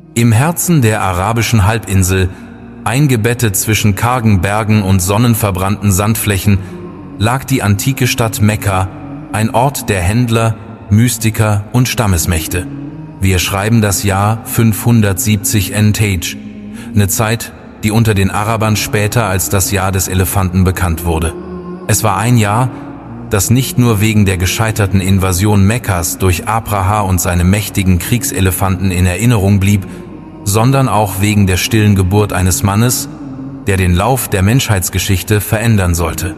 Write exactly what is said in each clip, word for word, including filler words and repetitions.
Im Herzen der arabischen Halbinsel, eingebettet zwischen kargen Bergen und sonnenverbrannten Sandflächen, lag die antike Stadt Mekka, ein Ort der Händler, Mystiker und Stammesmächte. Wir schreiben das Jahr fünfhundertsiebzig N T H, eine Zeit, die unter den Arabern später als das Jahr des Elefanten bekannt wurde. Es war ein Jahr, das nicht nur wegen der gescheiterten Invasion Mekkas durch Abraha und seine mächtigen Kriegselefanten in Erinnerung blieb, sondern auch wegen der stillen Geburt eines Mannes, der den Lauf der Menschheitsgeschichte verändern sollte.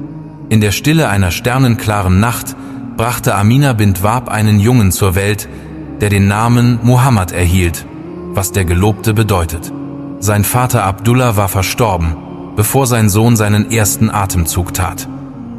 In der Stille einer sternenklaren Nacht brachte Amina bint Wahb einen Jungen zur Welt, der den Namen Muhammad erhielt, was der Gelobte bedeutet. Sein Vater Abdullah war verstorben, bevor sein Sohn seinen ersten Atemzug tat.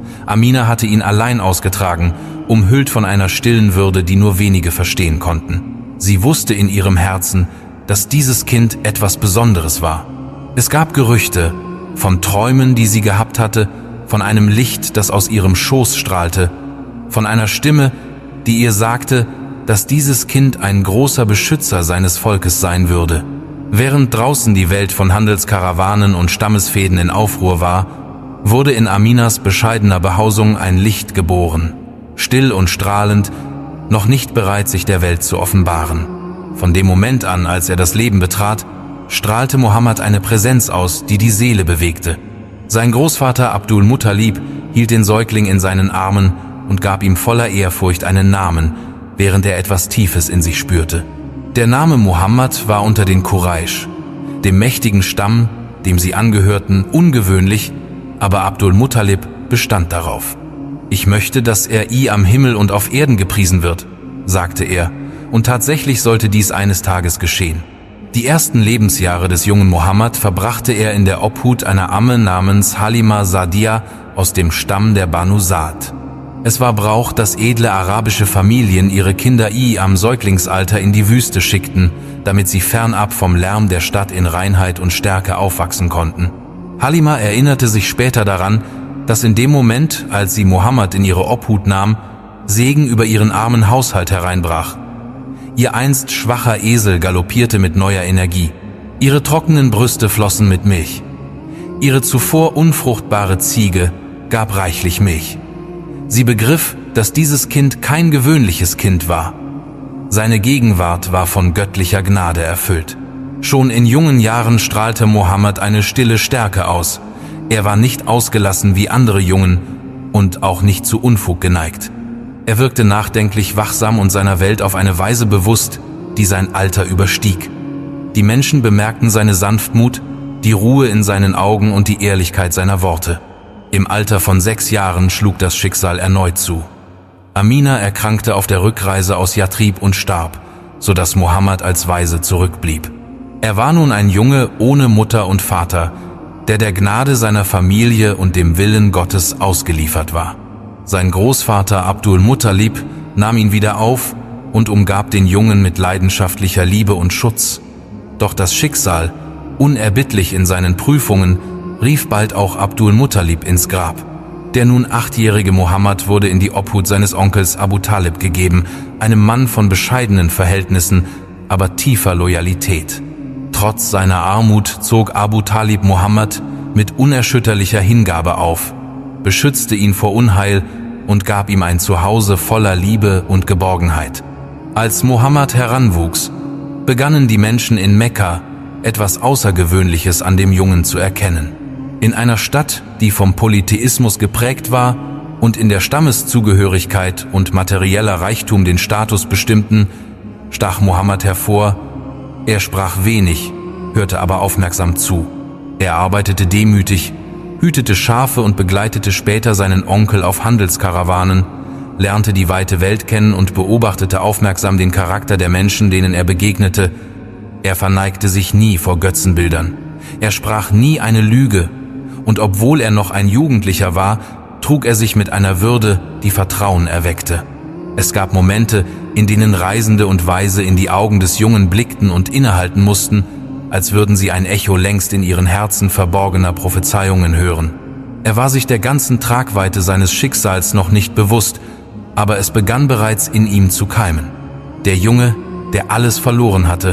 Amina hatte ihn allein ausgetragen, umhüllt von einer stillen Würde, die nur wenige verstehen konnten. Sie wusste in ihrem Herzen, dass dieses Kind etwas Besonderes war. Es gab Gerüchte von Träumen, die sie gehabt hatte, von einem Licht, das aus ihrem Schoß strahlte, von einer Stimme, die ihr sagte, dass dieses Kind ein großer Beschützer seines Volkes sein würde. Während draußen die Welt von Handelskarawanen und Stammesfehden in Aufruhr war, wurde in Aminas bescheidener Behausung ein Licht geboren, still und strahlend, noch nicht bereit, sich der Welt zu offenbaren. Von dem Moment an, als er das Leben betrat, strahlte Muhammad eine Präsenz aus, die die Seele bewegte. Sein Großvater Abdul Muttalib hielt den Säugling in seinen Armen und gab ihm voller Ehrfurcht einen Namen, während er etwas Tiefes in sich spürte. Der Name Muhammad war unter den Quraysh, dem mächtigen Stamm, dem sie angehörten, ungewöhnlich, aber Abdul Muttalib bestand darauf. »Ich möchte, dass er I am Himmel und auf Erden gepriesen wird«, sagte er, und tatsächlich sollte dies eines Tages geschehen. Die ersten Lebensjahre des jungen Muhammad verbrachte er in der Obhut einer Amme namens Halima Sa'diyah aus dem Stamm der Banu Sa'd. Es war Brauch, dass edle arabische Familien ihre Kinder I am Säuglingsalter in die Wüste schickten, damit sie fernab vom Lärm der Stadt in Reinheit und Stärke aufwachsen konnten. Halima erinnerte sich später daran, dass in dem Moment, als sie Muhammad in ihre Obhut nahm, Segen über ihren armen Haushalt hereinbrach. Ihr einst schwacher Esel galoppierte mit neuer Energie. Ihre trockenen Brüste flossen mit Milch. Ihre zuvor unfruchtbare Ziege gab reichlich Milch. Sie begriff, dass dieses Kind kein gewöhnliches Kind war. Seine Gegenwart war von göttlicher Gnade erfüllt. Schon in jungen Jahren strahlte Muhammad eine stille Stärke aus. Er war nicht ausgelassen wie andere Jungen und auch nicht zu Unfug geneigt. Er wirkte nachdenklich, wachsam und seiner Welt auf eine Weise bewusst, die sein Alter überstieg. Die Menschen bemerkten seine Sanftmut, die Ruhe in seinen Augen und die Ehrlichkeit seiner Worte. Im Alter von sechs Jahren schlug das Schicksal erneut zu. Amina erkrankte auf der Rückreise aus Yathrib und starb, sodass Muhammad als Waise zurückblieb. Er war nun ein Junge ohne Mutter und Vater, der der Gnade seiner Familie und dem Willen Gottes ausgeliefert war. Sein Großvater Abdul Muttalib nahm ihn wieder auf und umgab den Jungen mit leidenschaftlicher Liebe und Schutz. Doch das Schicksal, unerbittlich in seinen Prüfungen, rief bald auch Abdul Muttalib ins Grab. Der nun achtjährige Muhammad wurde in die Obhut seines Onkels Abu Talib gegeben, einem Mann von bescheidenen Verhältnissen, aber tiefer Loyalität. Trotz seiner Armut zog Abu Talib Muhammad mit unerschütterlicher Hingabe auf, beschützte ihn vor Unheil und gab ihm ein Zuhause voller Liebe und Geborgenheit. Als Muhammad heranwuchs, begannen die Menschen in Mekka etwas Außergewöhnliches an dem Jungen zu erkennen. In einer Stadt, die vom Polytheismus geprägt war und in der Stammeszugehörigkeit und materieller Reichtum den Status bestimmten, stach Muhammad hervor. Er sprach wenig, hörte aber aufmerksam zu. Er arbeitete demütig, hütete Schafe und begleitete später seinen Onkel auf Handelskarawanen, lernte die weite Welt kennen und beobachtete aufmerksam den Charakter der Menschen, denen er begegnete. Er verneigte sich nie vor Götzenbildern. Er sprach nie eine Lüge. Und obwohl er noch ein Jugendlicher war, trug er sich mit einer Würde, die Vertrauen erweckte. Es gab Momente, in denen Reisende und Weise in die Augen des Jungen blickten und innehalten mussten, als würden sie ein Echo längst in ihren Herzen verborgener Prophezeiungen hören. Er war sich der ganzen Tragweite seines Schicksals noch nicht bewusst, aber es begann bereits in ihm zu keimen. Der Junge, der alles verloren hatte,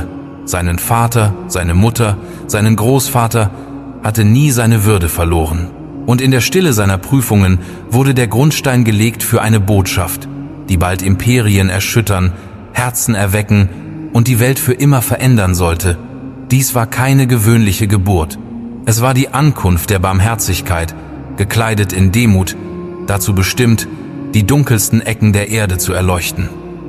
seinen Vater, seine Mutter, seinen Großvater, hatte nie seine Würde verloren. Und in der Stille seiner Prüfungen wurde der Grundstein gelegt für eine Botschaft, die bald Imperien erschüttern, Herzen erwecken und die Welt für immer verändern sollte. Dies war keine gewöhnliche Geburt. Es war die Ankunft der Barmherzigkeit, gekleidet in Demut, dazu bestimmt, die dunkelsten Ecken der Erde zu erleuchten.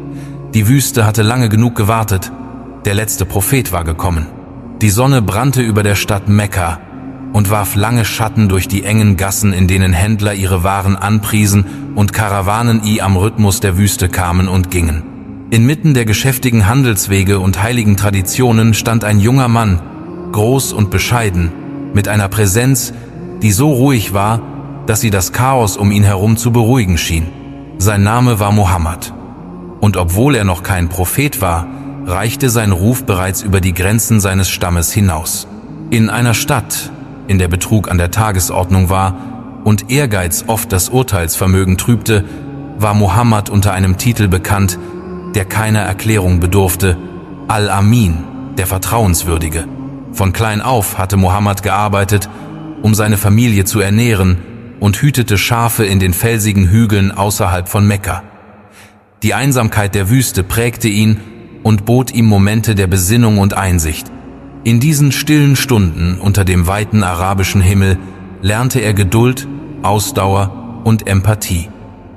Die Wüste hatte lange genug gewartet. Der letzte Prophet war gekommen. Die Sonne brannte über der Stadt Mekka und warf lange Schatten durch die engen Gassen, in denen Händler ihre Waren anpriesen und Karawanen i am Rhythmus der Wüste kamen und gingen. Inmitten der geschäftigen Handelswege und heiligen Traditionen stand ein junger Mann, groß und bescheiden, mit einer Präsenz, die so ruhig war, dass sie das Chaos um ihn herum zu beruhigen schien. Sein Name war Mohammed. Und obwohl er noch kein Prophet war, reichte sein Ruf bereits über die Grenzen seines Stammes hinaus. In einer Stadt, in der Betrug an der Tagesordnung war und Ehrgeiz oft das Urteilsvermögen trübte, war Mohammed unter einem Titel bekannt, der keiner Erklärung bedurfte: Al-Amin, der Vertrauenswürdige. Von klein auf hatte Mohammed gearbeitet, um seine Familie zu ernähren, und hütete Schafe in den felsigen Hügeln außerhalb von Mekka. Die Einsamkeit der Wüste prägte ihn und bot ihm Momente der Besinnung und Einsicht. In diesen stillen Stunden unter dem weiten arabischen Himmel lernte er Geduld, Ausdauer und Empathie.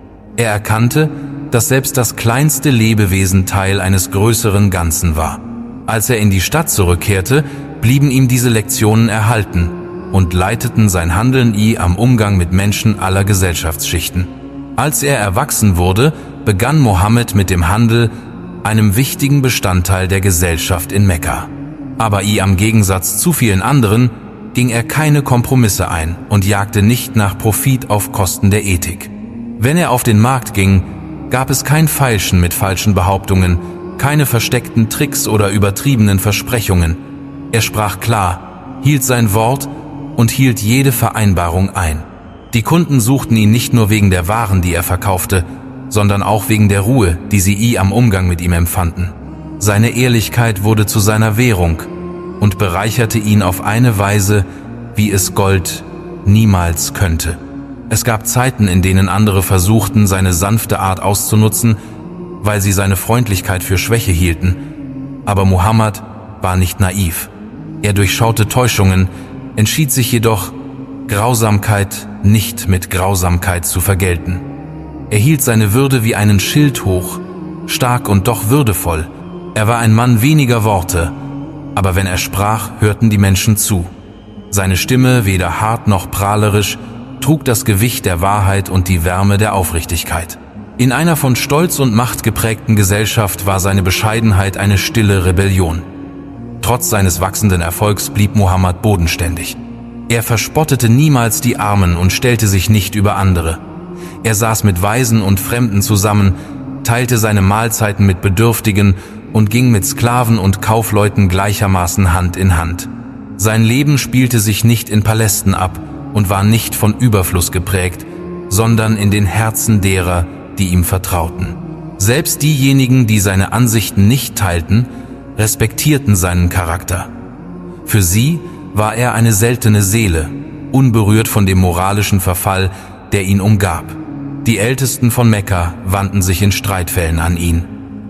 Er erkannte, dass selbst das kleinste Lebewesen Teil eines größeren Ganzen war. Als er in die Stadt zurückkehrte, blieben ihm diese Lektionen erhalten und leiteten sein Handeln i am Umgang mit Menschen aller Gesellschaftsschichten. Als er erwachsen wurde, begann Mohammed mit dem Handel, einem wichtigen Bestandteil der Gesellschaft in Mekka. Aber i am Gegensatz zu vielen anderen ging er keine Kompromisse ein und jagte nicht nach Profit auf Kosten der Ethik. Wenn er auf den Markt ging, gab es kein Feilschen mit falschen Behauptungen, keine versteckten Tricks oder übertriebenen Versprechungen. Er sprach klar, hielt sein Wort und hielt jede Vereinbarung ein. Die Kunden suchten ihn nicht nur wegen der Waren, die er verkaufte, sondern auch wegen der Ruhe, die sie i am Umgang mit ihm empfanden. Seine Ehrlichkeit wurde zu seiner Währung und bereicherte ihn auf eine Weise, wie es Gold niemals könnte. Es gab Zeiten, in denen andere versuchten, seine sanfte Art auszunutzen, weil sie seine Freundlichkeit für Schwäche hielten. Aber Mohammed war nicht naiv. Er durchschaute Täuschungen, entschied sich jedoch, Grausamkeit nicht mit Grausamkeit zu vergelten. Er hielt seine Würde wie einen Schild hoch, stark und doch würdevoll. Er war ein Mann weniger Worte, aber wenn er sprach, hörten die Menschen zu. Seine Stimme, weder hart noch prahlerisch, trug das Gewicht der Wahrheit und die Wärme der Aufrichtigkeit. In einer von Stolz und Macht geprägten Gesellschaft war seine Bescheidenheit eine stille Rebellion. Trotz seines wachsenden Erfolgs blieb Mohammed bodenständig. Er verspottete niemals die Armen und stellte sich nicht über andere. Er saß mit Waisen und Fremden zusammen, teilte seine Mahlzeiten mit Bedürftigen und ging mit Sklaven und Kaufleuten gleichermaßen Hand in Hand. Sein Leben spielte sich nicht in Palästen ab und war nicht von Überfluss geprägt, sondern in den Herzen derer, die ihm vertrauten. Selbst diejenigen, die seine Ansichten nicht teilten, respektierten seinen Charakter. Für sie war er eine seltene Seele, unberührt von dem moralischen Verfall, der ihn umgab. Die Ältesten von Mekka wandten sich in Streitfällen an ihn.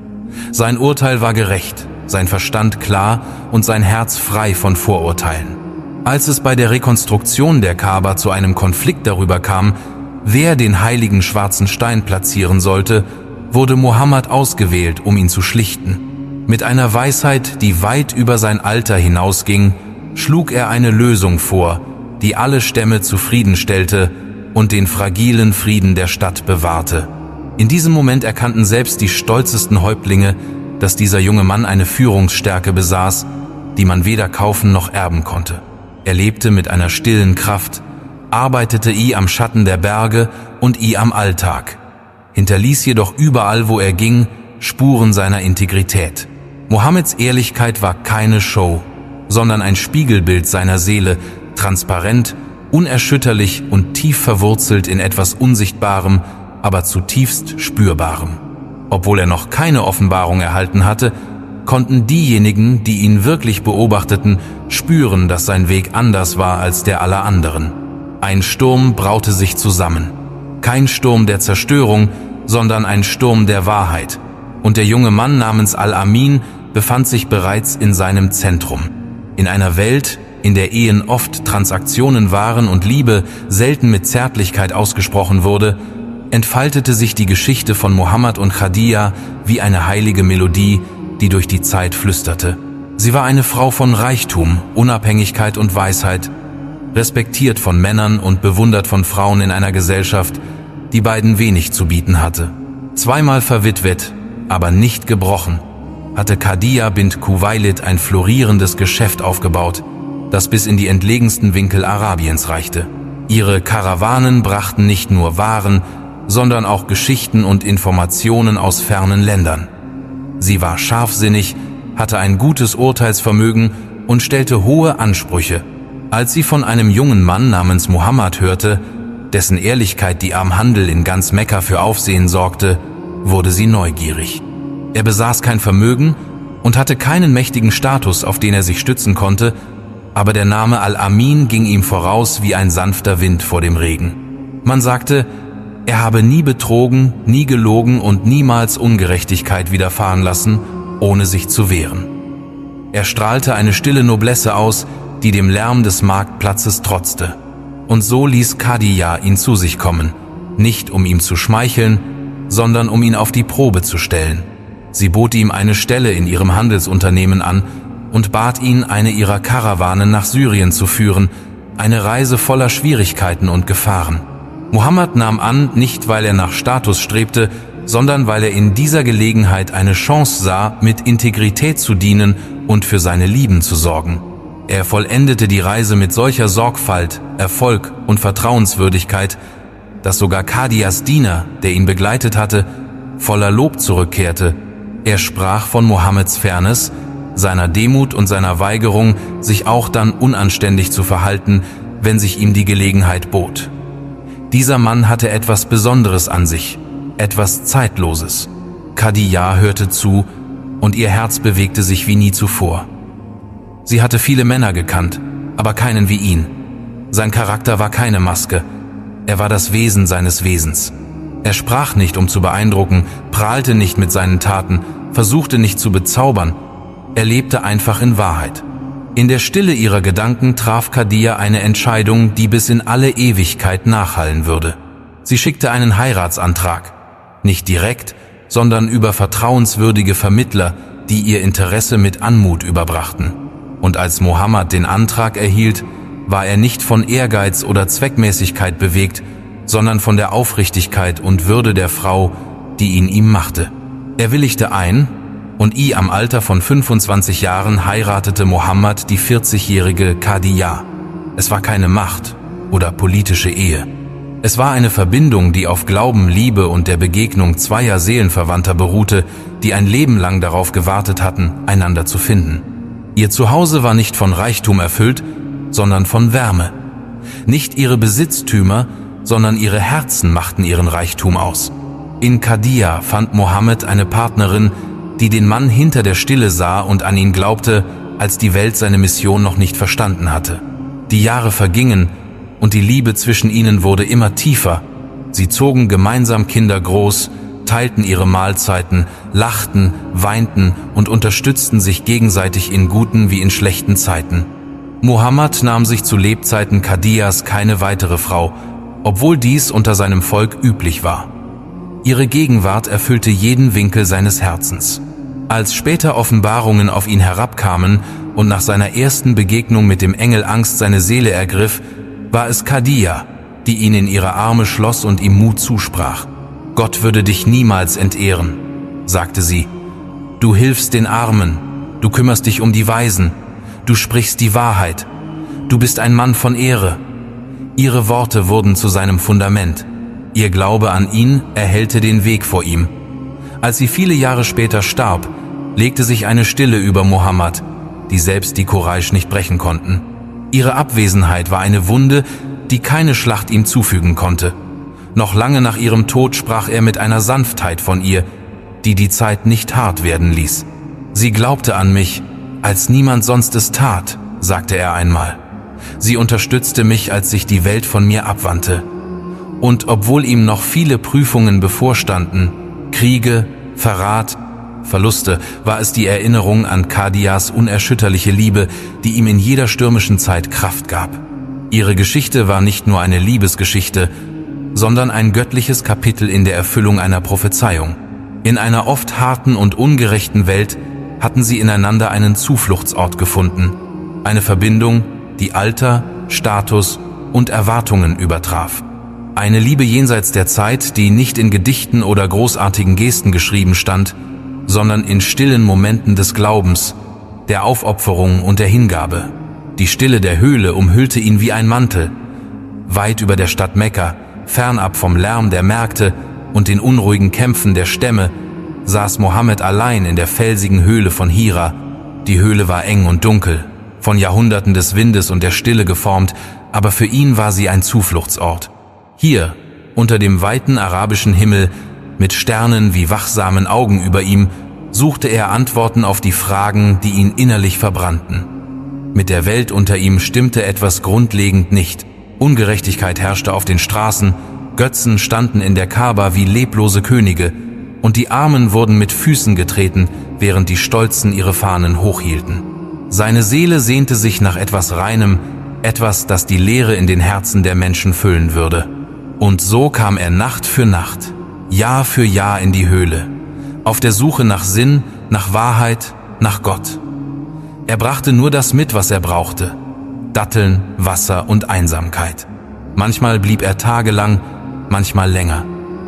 Sein Urteil war gerecht, sein Verstand klar und sein Herz frei von Vorurteilen. Als es bei der Rekonstruktion der Kaaba zu einem Konflikt darüber kam, wer den heiligen schwarzen Stein platzieren sollte, wurde Mohammed ausgewählt, um ihn zu schlichten. Mit einer Weisheit, die weit über sein Alter hinausging, schlug er eine Lösung vor, die alle Stämme zufriedenstellte und den fragilen Frieden der Stadt bewahrte. In diesem Moment erkannten selbst die stolzesten Häuptlinge, dass dieser junge Mann eine Führungsstärke besaß, die man weder kaufen noch erben konnte. Er lebte mit einer stillen Kraft, arbeitete i am Schatten der Berge und i am Alltag, hinterließ jedoch überall, wo er ging, Spuren seiner Integrität. Mohammeds Ehrlichkeit war keine Show, sondern ein Spiegelbild seiner Seele, transparent, unerschütterlich und tief verwurzelt in etwas Unsichtbarem, aber zutiefst Spürbarem. Obwohl er noch keine Offenbarung erhalten hatte, konnten diejenigen, die ihn wirklich beobachteten, spüren, dass sein Weg anders war als der aller anderen. Ein Sturm braute sich zusammen. Kein Sturm der Zerstörung, sondern ein Sturm der Wahrheit. Und der junge Mann namens Al-Amin befand sich bereits in seinem Zentrum. In einer Welt, in der Ehen oft Transaktionen waren und Liebe selten mit Zärtlichkeit ausgesprochen wurde, entfaltete sich die Geschichte von Mohammed und Khadija wie eine heilige Melodie, die durch die Zeit flüsterte. Sie war eine Frau von Reichtum, Unabhängigkeit und Weisheit, respektiert von Männern und bewundert von Frauen in einer Gesellschaft, die beiden wenig zu bieten hatte. Zweimal verwitwet, aber nicht gebrochen, hatte Khadija bint Khuwailid ein florierendes Geschäft aufgebaut, das bis in die entlegensten Winkel Arabiens reichte. Ihre Karawanen brachten nicht nur Waren, sondern auch Geschichten und Informationen aus fernen Ländern. Sie war scharfsinnig, hatte ein gutes Urteilsvermögen und stellte hohe Ansprüche. Als sie von einem jungen Mann namens Mohammed hörte, dessen Ehrlichkeit die am Handel in ganz Mekka für Aufsehen sorgte, wurde sie neugierig. Er besaß kein Vermögen und hatte keinen mächtigen Status, auf den er sich stützen konnte, aber der Name Al-Amin ging ihm voraus wie ein sanfter Wind vor dem Regen. Man sagte, er habe nie betrogen, nie gelogen und niemals Ungerechtigkeit widerfahren lassen, ohne sich zu wehren. Er strahlte eine stille Noblesse aus, die dem Lärm des Marktplatzes trotzte. Und so ließ Khadija ihn zu sich kommen, nicht um ihm zu schmeicheln, sondern um ihn auf die Probe zu stellen. Sie bot ihm eine Stelle in ihrem Handelsunternehmen an und bat ihn, eine ihrer Karawanen nach Syrien zu führen, eine Reise voller Schwierigkeiten und Gefahren. Mohammed nahm an, nicht weil er nach Status strebte, sondern weil er in dieser Gelegenheit eine Chance sah, mit Integrität zu dienen und für seine Lieben zu sorgen. Er vollendete die Reise mit solcher Sorgfalt, Erfolg und Vertrauenswürdigkeit, dass sogar Khadijas Diener, der ihn begleitet hatte, voller Lob zurückkehrte. Er sprach von Mohammeds Fairness, seiner Demut und seiner Weigerung, sich auch dann unanständig zu verhalten, wenn sich ihm die Gelegenheit bot. Dieser Mann hatte etwas Besonderes an sich, etwas Zeitloses. Khadija hörte zu und ihr Herz bewegte sich wie nie zuvor. Sie hatte viele Männer gekannt, aber keinen wie ihn. Sein Charakter war keine Maske, er war das Wesen seines Wesens. Er sprach nicht, um zu beeindrucken, prahlte nicht mit seinen Taten, versuchte nicht zu bezaubern, er lebte einfach in Wahrheit. In der Stille ihrer Gedanken traf Khadija eine Entscheidung, die bis in alle Ewigkeit nachhallen würde. Sie schickte einen Heiratsantrag, nicht direkt, sondern über vertrauenswürdige Vermittler, die ihr Interesse mit Anmut überbrachten. Und als Mohammed den Antrag erhielt, war er nicht von Ehrgeiz oder Zweckmäßigkeit bewegt, sondern von der Aufrichtigkeit und Würde der Frau, die ihn ihm machte. Er willigte ein, und i am Alter von fünfundzwanzig Jahren heiratete Mohammed die vierzigjährige Khadija. Es war keine Macht oder politische Ehe. Es war eine Verbindung, die auf Glauben, Liebe und der Begegnung zweier Seelenverwandter beruhte, die ein Leben lang darauf gewartet hatten, einander zu finden. Ihr Zuhause war nicht von Reichtum erfüllt, sondern von Wärme. Nicht ihre Besitztümer, sondern ihre Herzen machten ihren Reichtum aus. In Khadija fand Mohammed eine Partnerin, die den Mann hinter der Stille sah und an ihn glaubte, als die Welt seine Mission noch nicht verstanden hatte. Die Jahre vergingen und die Liebe zwischen ihnen wurde immer tiefer. Sie zogen gemeinsam Kinder groß, teilten ihre Mahlzeiten, lachten, weinten und unterstützten sich gegenseitig in guten wie in schlechten Zeiten. Mohammed nahm sich zu Lebzeiten Khadijas keine weitere Frau, obwohl dies unter seinem Volk üblich war. Ihre Gegenwart erfüllte jeden Winkel seines Herzens. Als später Offenbarungen auf ihn herabkamen und nach seiner ersten Begegnung mit dem Engel Angst seine Seele ergriff, war es Khadija, die ihn in ihre Arme schloss und ihm Mut zusprach. Gott würde dich niemals entehren, sagte sie. Du hilfst den Armen, du kümmerst dich um die Weisen, du sprichst die Wahrheit, du bist ein Mann von Ehre. Ihre Worte wurden zu seinem Fundament. Ihr Glaube an ihn erhellte den Weg vor ihm. Als sie viele Jahre später starb, legte sich eine Stille über Mohammed, die selbst die Quraysh nicht brechen konnten. Ihre Abwesenheit war eine Wunde, die keine Schlacht ihm zufügen konnte. Noch lange nach ihrem Tod sprach er mit einer Sanftheit von ihr, die die Zeit nicht hart werden ließ. »Sie glaubte an mich, als niemand sonst es tat«, sagte er einmal. »Sie unterstützte mich, als sich die Welt von mir abwandte. Und obwohl ihm noch viele Prüfungen bevorstanden, Kriege, Verrat, Verluste, war es die Erinnerung an Khadijas unerschütterliche Liebe, die ihm in jeder stürmischen Zeit Kraft gab. Ihre Geschichte war nicht nur eine Liebesgeschichte, sondern ein göttliches Kapitel in der Erfüllung einer Prophezeiung. In einer oft harten und ungerechten Welt hatten sie ineinander einen Zufluchtsort gefunden, eine Verbindung, die Alter, Status und Erwartungen übertraf. Eine Liebe jenseits der Zeit, die nicht in Gedichten oder großartigen Gesten geschrieben stand, sondern in stillen Momenten des Glaubens, der Aufopferung und der Hingabe. Die Stille der Höhle umhüllte ihn wie ein Mantel. Weit über der Stadt Mekka, fernab vom Lärm der Märkte und den unruhigen Kämpfen der Stämme, saß Mohammed allein in der felsigen Höhle von Hira. Die Höhle war eng und dunkel, von Jahrhunderten des Windes und der Stille geformt, aber für ihn war sie ein Zufluchtsort. Hier, unter dem weiten arabischen Himmel, mit Sternen wie wachsamen Augen über ihm, suchte er Antworten auf die Fragen, die ihn innerlich verbrannten. Mit der Welt unter ihm stimmte etwas grundlegend nicht. Ungerechtigkeit herrschte auf den Straßen, Götzen standen in der Kaaba wie leblose Könige, und die Armen wurden mit Füßen getreten, während die Stolzen ihre Fahnen hochhielten. Seine Seele sehnte sich nach etwas Reinem, etwas, das die Leere in den Herzen der Menschen füllen würde. Und so kam er Nacht für Nacht, Jahr für Jahr in die Höhle, auf der Suche nach Sinn, nach Wahrheit, nach Gott. Er brachte nur das mit, was er brauchte: Datteln, Wasser und Einsamkeit. Manchmal blieb er tagelang, manchmal länger.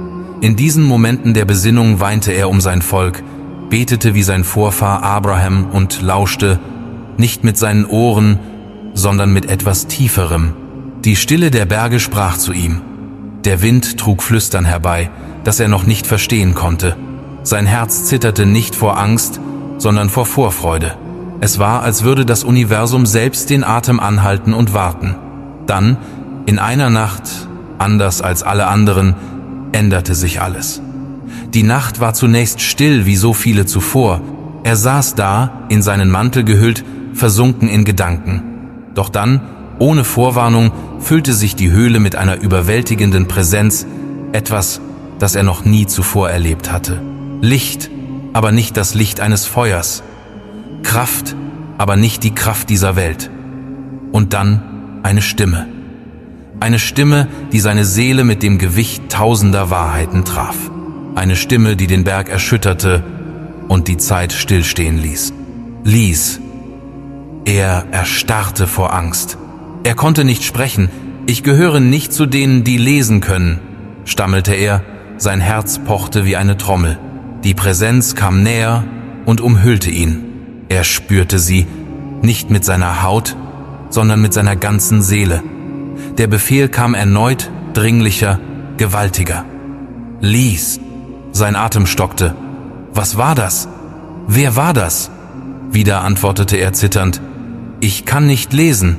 In diesen Momenten der Besinnung weinte er um sein Volk, betete wie sein Vorfahr Abraham und lauschte, nicht mit seinen Ohren, sondern mit etwas Tieferem. Die Stille der Berge sprach zu ihm. Der Wind trug Flüstern herbei, das er noch nicht verstehen konnte. Sein Herz zitterte nicht vor Angst, sondern vor Vorfreude. Es war, als würde das Universum selbst den Atem anhalten und warten. Dann, in einer Nacht, anders als alle anderen, änderte sich alles. Die Nacht war zunächst still wie so viele zuvor. Er saß da, in seinen Mantel gehüllt, versunken in Gedanken. Doch dann, ohne Vorwarnung, füllte sich die Höhle mit einer überwältigenden Präsenz, etwas, das er noch nie zuvor erlebt hatte. Licht, aber nicht das Licht eines Feuers. Kraft, aber nicht die Kraft dieser Welt. Und dann eine Stimme. Eine Stimme, die seine Seele mit dem Gewicht tausender Wahrheiten traf. Eine Stimme, die den Berg erschütterte und die Zeit stillstehen ließ. Ließ. Er erstarrte vor Angst. Er konnte nicht sprechen. »Ich gehöre nicht zu denen, die lesen können«, stammelte er. Sein Herz pochte wie eine Trommel. Die Präsenz kam näher und umhüllte ihn. Er spürte sie, nicht mit seiner Haut, sondern mit seiner ganzen Seele. Der Befehl kam erneut, dringlicher, gewaltiger. »Lies!« Sein Atem stockte. »Was war das? Wer war das?« Wieder antwortete er zitternd. »Ich kann nicht lesen.«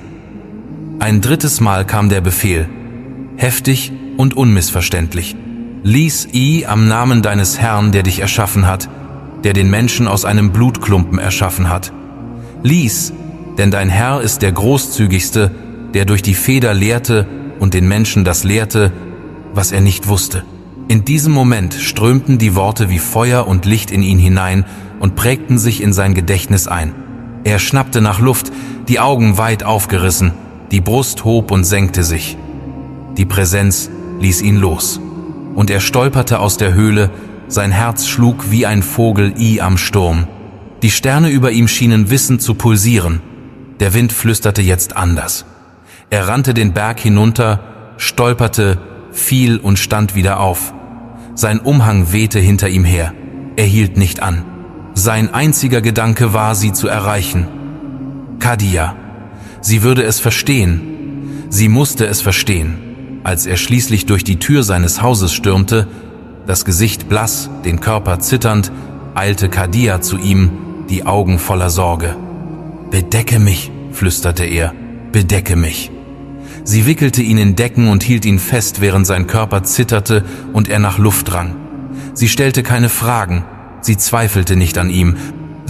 Ein drittes Mal kam der Befehl, heftig und unmissverständlich. »Lies I am Namen deines Herrn, der dich erschaffen hat, der den Menschen aus einem Blutklumpen erschaffen hat. Lies, denn dein Herr ist der Großzügigste, der durch die Feder lehrte und den Menschen das lehrte, was er nicht wusste.« In diesem Moment strömten die Worte wie Feuer und Licht in ihn hinein und prägten sich in sein Gedächtnis ein. Er schnappte nach Luft, die Augen weit aufgerissen, die Brust hob und senkte sich. Die Präsenz ließ ihn los. Und er stolperte aus der Höhle, sein Herz schlug wie ein Vogel I am Sturm. Die Sterne über ihm schienen wissend zu pulsieren. Der Wind flüsterte jetzt anders. Er rannte den Berg hinunter, stolperte, fiel und stand wieder auf. Sein Umhang wehte hinter ihm her. Er hielt nicht an. Sein einziger Gedanke war, sie zu erreichen. Khadija. Sie würde es verstehen. Sie musste es verstehen. Als er schließlich durch die Tür seines Hauses stürmte, das Gesicht blass, den Körper zitternd, eilte Khadija zu ihm, die Augen voller Sorge. »Bedecke mich«, flüsterte er, »bedecke mich.« Sie wickelte ihn in Decken und hielt ihn fest, während sein Körper zitterte und er nach Luft rang. Sie stellte keine Fragen, sie zweifelte nicht an ihm.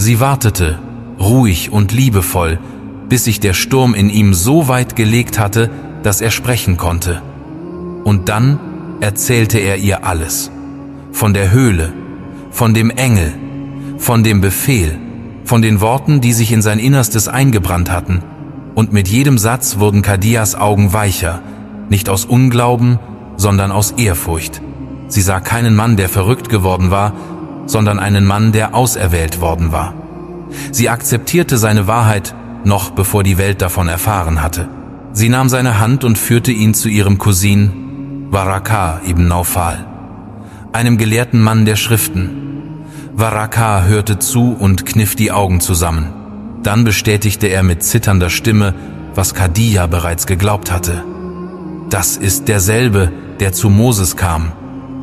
Sie wartete, ruhig und liebevoll, bis sich der Sturm in ihm so weit gelegt hatte, dass er sprechen konnte. Und dann erzählte er ihr alles. Von der Höhle, von dem Engel, von dem Befehl, von den Worten, die sich in sein Innerstes eingebrannt hatten. Und mit jedem Satz wurden Khadijas Augen weicher, nicht aus Unglauben, sondern aus Ehrfurcht. Sie sah keinen Mann, der verrückt geworden war, sondern einen Mann, der auserwählt worden war. Sie akzeptierte seine Wahrheit, noch bevor die Welt davon erfahren hatte. Sie nahm seine Hand und führte ihn zu ihrem Cousin Waraka ibn Naufal, einem gelehrten Mann der Schriften. Waraka hörte zu und kniff die Augen zusammen. Dann bestätigte er mit zitternder Stimme, was Khadija bereits geglaubt hatte. Das ist derselbe, der zu Moses kam.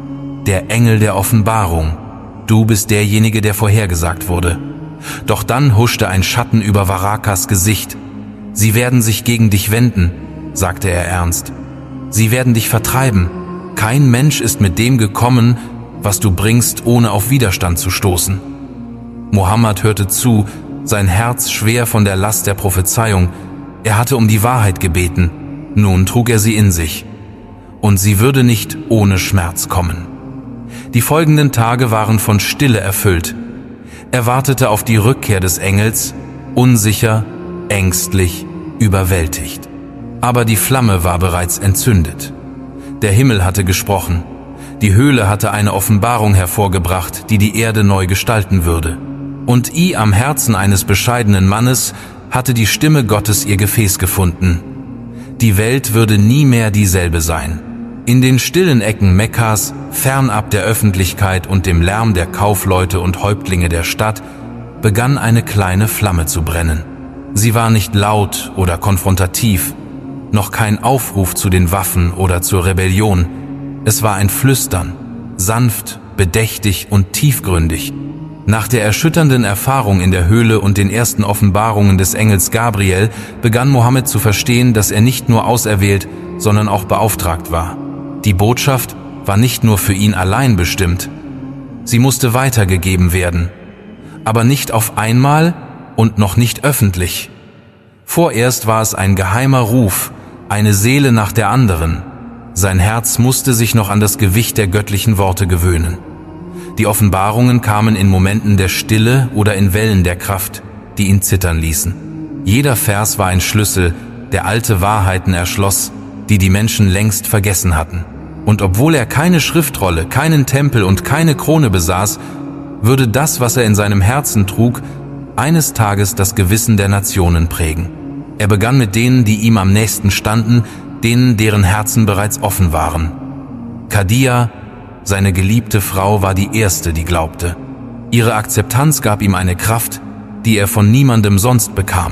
Der Engel der Offenbarung. Du bist derjenige, der vorhergesagt wurde. Doch dann huschte ein Schatten über Warakas Gesicht. Sie werden sich gegen dich wenden, sagte er ernst. Sie werden dich vertreiben. Kein Mensch ist mit dem gekommen, was du bringst, ohne auf Widerstand zu stoßen. Mohammed hörte zu, sein Herz schwer von der Last der Prophezeiung. Er hatte um die Wahrheit gebeten. Nun trug er sie in sich. Und sie würde nicht ohne Schmerz kommen. Die folgenden Tage waren von Stille erfüllt. Er wartete auf die Rückkehr des Engels, unsicher, ängstlich, überwältigt. Aber die Flamme war bereits entzündet. Der Himmel hatte gesprochen. Die Höhle hatte eine Offenbarung hervorgebracht, die die Erde neu gestalten würde. Und I am Herzen eines bescheidenen Mannes hatte die Stimme Gottes ihr Gefäß gefunden. Die Welt würde nie mehr dieselbe sein. In den stillen Ecken Mekkas, fernab der Öffentlichkeit und dem Lärm der Kaufleute und Häuptlinge der Stadt, begann eine kleine Flamme zu brennen. Sie war nicht laut oder konfrontativ, noch kein Aufruf zu den Waffen oder zur Rebellion. Es war ein Flüstern, sanft, bedächtig und tiefgründig. Nach der erschütternden Erfahrung in der Höhle und den ersten Offenbarungen des Engels Gabriel begann Mohammed zu verstehen, dass er nicht nur auserwählt, sondern auch beauftragt war. Die Botschaft war nicht nur für ihn allein bestimmt. Sie musste weitergegeben werden, aber nicht auf einmal und noch nicht öffentlich. Vorerst war es ein geheimer Ruf, eine Seele nach der anderen. Sein Herz musste sich noch an das Gewicht der göttlichen Worte gewöhnen. Die Offenbarungen kamen in Momenten der Stille oder in Wellen der Kraft, die ihn zittern ließen. Jeder Vers war ein Schlüssel, der alte Wahrheiten erschloss, die die Menschen längst vergessen hatten. Und obwohl er keine Schriftrolle, keinen Tempel und keine Krone besaß, würde das, was er in seinem Herzen trug, eines Tages das Gewissen der Nationen prägen. Er begann mit denen, die ihm am nächsten standen, denen, deren Herzen bereits offen waren. Khadija, seine geliebte Frau, war die erste, die glaubte. Ihre Akzeptanz gab ihm eine Kraft, die er von niemandem sonst bekam.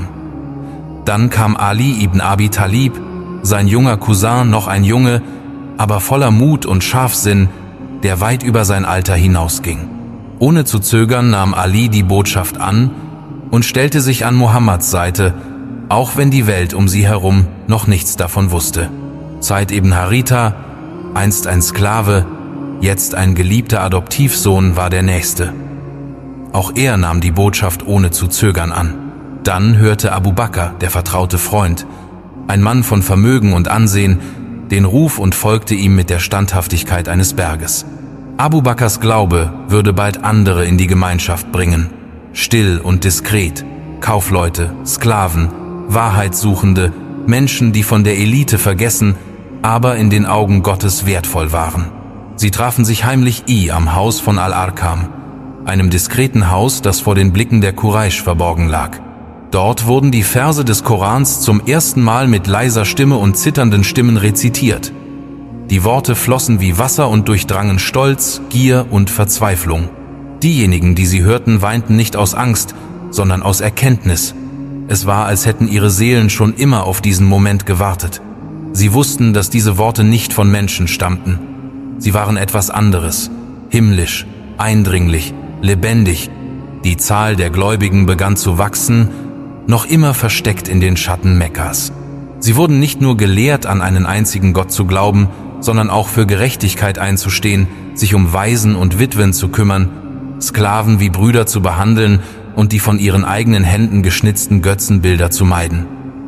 Dann kam Ali ibn Abi Talib, sein junger Cousin, noch ein Junge, aber voller Mut und Scharfsinn, der weit über sein Alter hinausging. Ohne zu zögern nahm Ali die Botschaft an und stellte sich an Mohammeds Seite, auch wenn die Welt um sie herum noch nichts davon wusste. Zaid ibn Haritha, einst ein Sklave, jetzt ein geliebter Adoptivsohn, war der Nächste. Auch er nahm die Botschaft ohne zu zögern an. Dann hörte Abu Bakr, der vertraute Freund, ein Mann von Vermögen und Ansehen, den Ruf und folgte ihm mit der Standhaftigkeit eines Berges. Abu Bakrs Glaube würde bald andere in die Gemeinschaft bringen. Still und diskret, Kaufleute, Sklaven, Wahrheitssuchende, Menschen, die von der Elite vergessen, aber in den Augen Gottes wertvoll waren. Sie trafen sich heimlich I am Haus von Al-Arkam, einem diskreten Haus, das vor den Blicken der Quraysh verborgen lag. Dort wurden die Verse des Korans zum ersten Mal mit leiser Stimme und zitternden Stimmen rezitiert. Die Worte flossen wie Wasser und durchdrangen Stolz, Gier und Verzweiflung. Diejenigen, die sie hörten, weinten nicht aus Angst, sondern aus Erkenntnis. Es war, als hätten ihre Seelen schon immer auf diesen Moment gewartet. Sie wussten, dass diese Worte nicht von Menschen stammten. Sie waren etwas anderes, himmlisch, eindringlich, lebendig. Die Zahl der Gläubigen begann zu wachsen, noch immer versteckt in den Schatten Mekkas. Sie wurden nicht nur gelehrt, an einen einzigen Gott zu glauben, sondern auch für Gerechtigkeit einzustehen, sich um Waisen und Witwen zu kümmern, Sklaven wie Brüder zu behandeln und die von ihren eigenen Händen geschnitzten Götzenbilder zu meiden.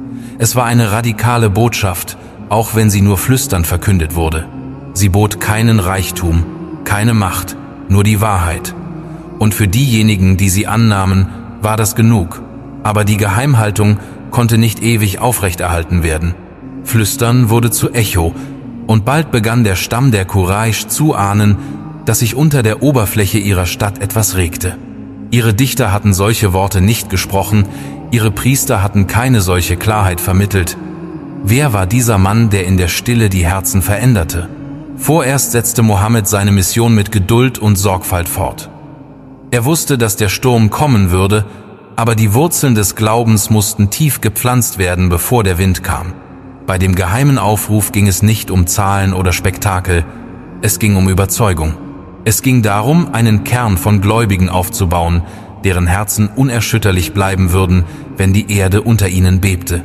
Es war eine radikale Botschaft, auch wenn sie nur flüsternd verkündet wurde. Sie bot keinen Reichtum, keine Macht, nur die Wahrheit. Und für diejenigen, die sie annahmen, war das genug. Aber die Geheimhaltung konnte nicht ewig aufrechterhalten werden. Flüstern wurde zu Echo, und bald begann der Stamm der Quraisch zu ahnen, dass sich unter der Oberfläche ihrer Stadt etwas regte. Ihre Dichter hatten solche Worte nicht gesprochen, ihre Priester hatten keine solche Klarheit vermittelt. Wer war dieser Mann, der in der Stille die Herzen veränderte? Vorerst setzte Mohammed seine Mission mit Geduld und Sorgfalt fort. Er wusste, dass der Sturm kommen würde, aber die Wurzeln des Glaubens mussten tief gepflanzt werden, bevor der Wind kam. Bei dem geheimen Aufruf ging es nicht um Zahlen oder Spektakel, es ging um Überzeugung. Es ging darum, einen Kern von Gläubigen aufzubauen, deren Herzen unerschütterlich bleiben würden, wenn die Erde unter ihnen bebte.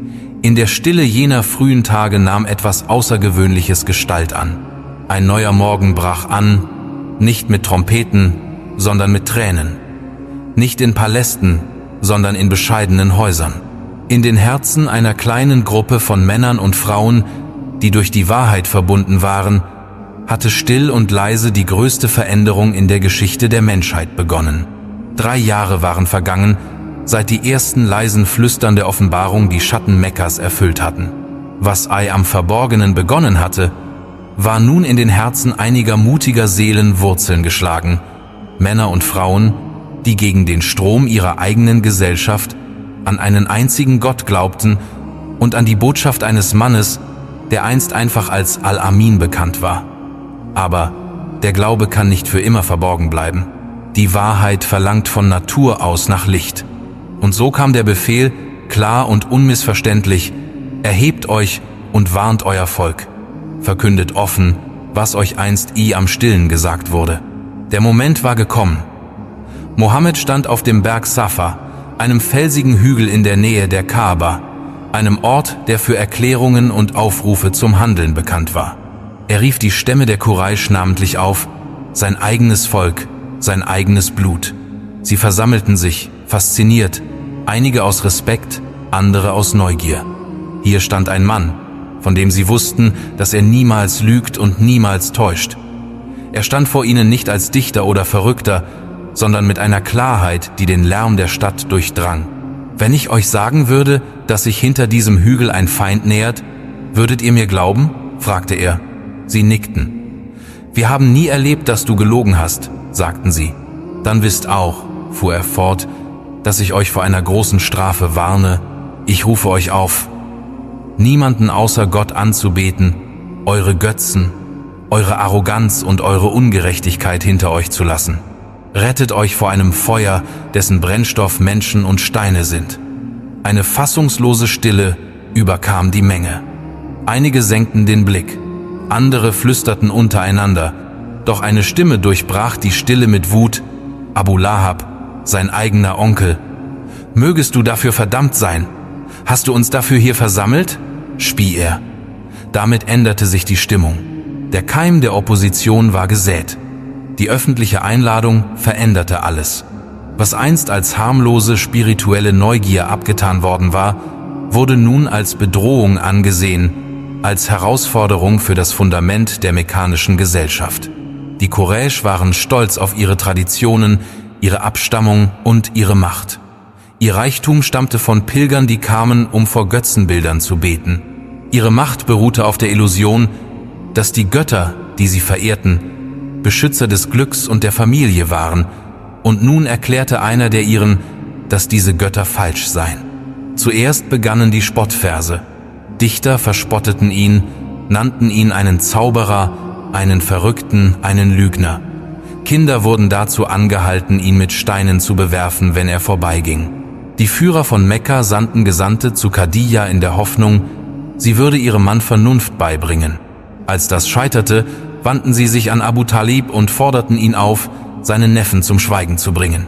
In der Stille jener frühen Tage nahm etwas Außergewöhnliches Gestalt an. Ein neuer Morgen brach an, nicht mit Trompeten, sondern mit Tränen. Nicht in Palästen, sondern in bescheidenen Häusern. In den Herzen einer kleinen Gruppe von Männern und Frauen, die durch die Wahrheit verbunden waren, hatte still und leise die größte Veränderung in der Geschichte der Menschheit begonnen. Drei Jahre waren vergangen, seit die ersten leisen Flüstern der Offenbarung die Schatten Mekkas erfüllt hatten. Was Ei am Verborgenen begonnen hatte, war nun in den Herzen einiger mutiger Seelen Wurzeln geschlagen. Männer und Frauen, die gegen den Strom ihrer eigenen Gesellschaft an einen einzigen Gott glaubten und an die Botschaft eines Mannes, der einst einfach als Al-Amin bekannt war. Aber der Glaube kann nicht für immer verborgen bleiben. Die Wahrheit verlangt von Natur aus nach Licht. Und so kam der Befehl, klar und unmissverständlich: Erhebt euch und warnt euer Volk. Verkündet offen, was euch einst i am Stillen gesagt wurde. Der Moment war gekommen. Mohammed stand auf dem Berg Safa, einem felsigen Hügel in der Nähe der Kaaba, einem Ort, der für Erklärungen und Aufrufe zum Handeln bekannt war. Er rief die Stämme der Quraisch namentlich auf, sein eigenes Volk, sein eigenes Blut. Sie versammelten sich, fasziniert, einige aus Respekt, andere aus Neugier. Hier stand ein Mann, von dem sie wussten, dass er niemals lügt und niemals täuscht. Er stand vor ihnen nicht als Dichter oder Verrückter, sondern mit einer Klarheit, die den Lärm der Stadt durchdrang. Wenn ich euch sagen würde, dass sich hinter diesem Hügel ein Feind nähert, würdet ihr mir glauben? Fragte er. Sie nickten. Wir haben nie erlebt, dass du gelogen hast, sagten sie. Dann wisst auch, fuhr er fort, dass ich euch vor einer großen Strafe warne. Ich rufe euch auf, niemanden außer Gott anzubeten, eure Götzen, eure Arroganz und eure Ungerechtigkeit hinter euch zu lassen. Rettet euch vor einem Feuer, dessen Brennstoff Menschen und Steine sind. Eine fassungslose Stille überkam die Menge. Einige senkten den Blick, andere flüsterten untereinander, doch eine Stimme durchbrach die Stille mit Wut: Abu Lahab, sein eigener Onkel. Mögest du dafür verdammt sein? Hast du uns dafür hier versammelt? Spie er. Damit änderte sich die Stimmung. Der Keim der Opposition war gesät. Die öffentliche Einladung veränderte alles. Was einst als harmlose spirituelle Neugier abgetan worden war, wurde nun als Bedrohung angesehen, als Herausforderung für das Fundament der mekkanischen Gesellschaft. Die Quraysh waren stolz auf ihre Traditionen, ihre Abstammung und ihre Macht. Ihr Reichtum stammte von Pilgern, die kamen, um vor Götzenbildern zu beten. Ihre Macht beruhte auf der Illusion, dass die Götter, die sie verehrten, Beschützer des Glücks und der Familie waren, und nun erklärte einer der ihren, dass diese Götter falsch seien. Zuerst begannen die Spottverse. Dichter verspotteten ihn, nannten ihn einen Zauberer, einen Verrückten, einen Lügner. Kinder wurden dazu angehalten, ihn mit Steinen zu bewerfen, wenn er vorbeiging. Die Führer von Mekka sandten Gesandte zu Khadija in der Hoffnung, sie würde ihrem Mann Vernunft beibringen. Als das scheiterte, wandten sie sich an Abu Talib und forderten ihn auf, seinen Neffen zum Schweigen zu bringen.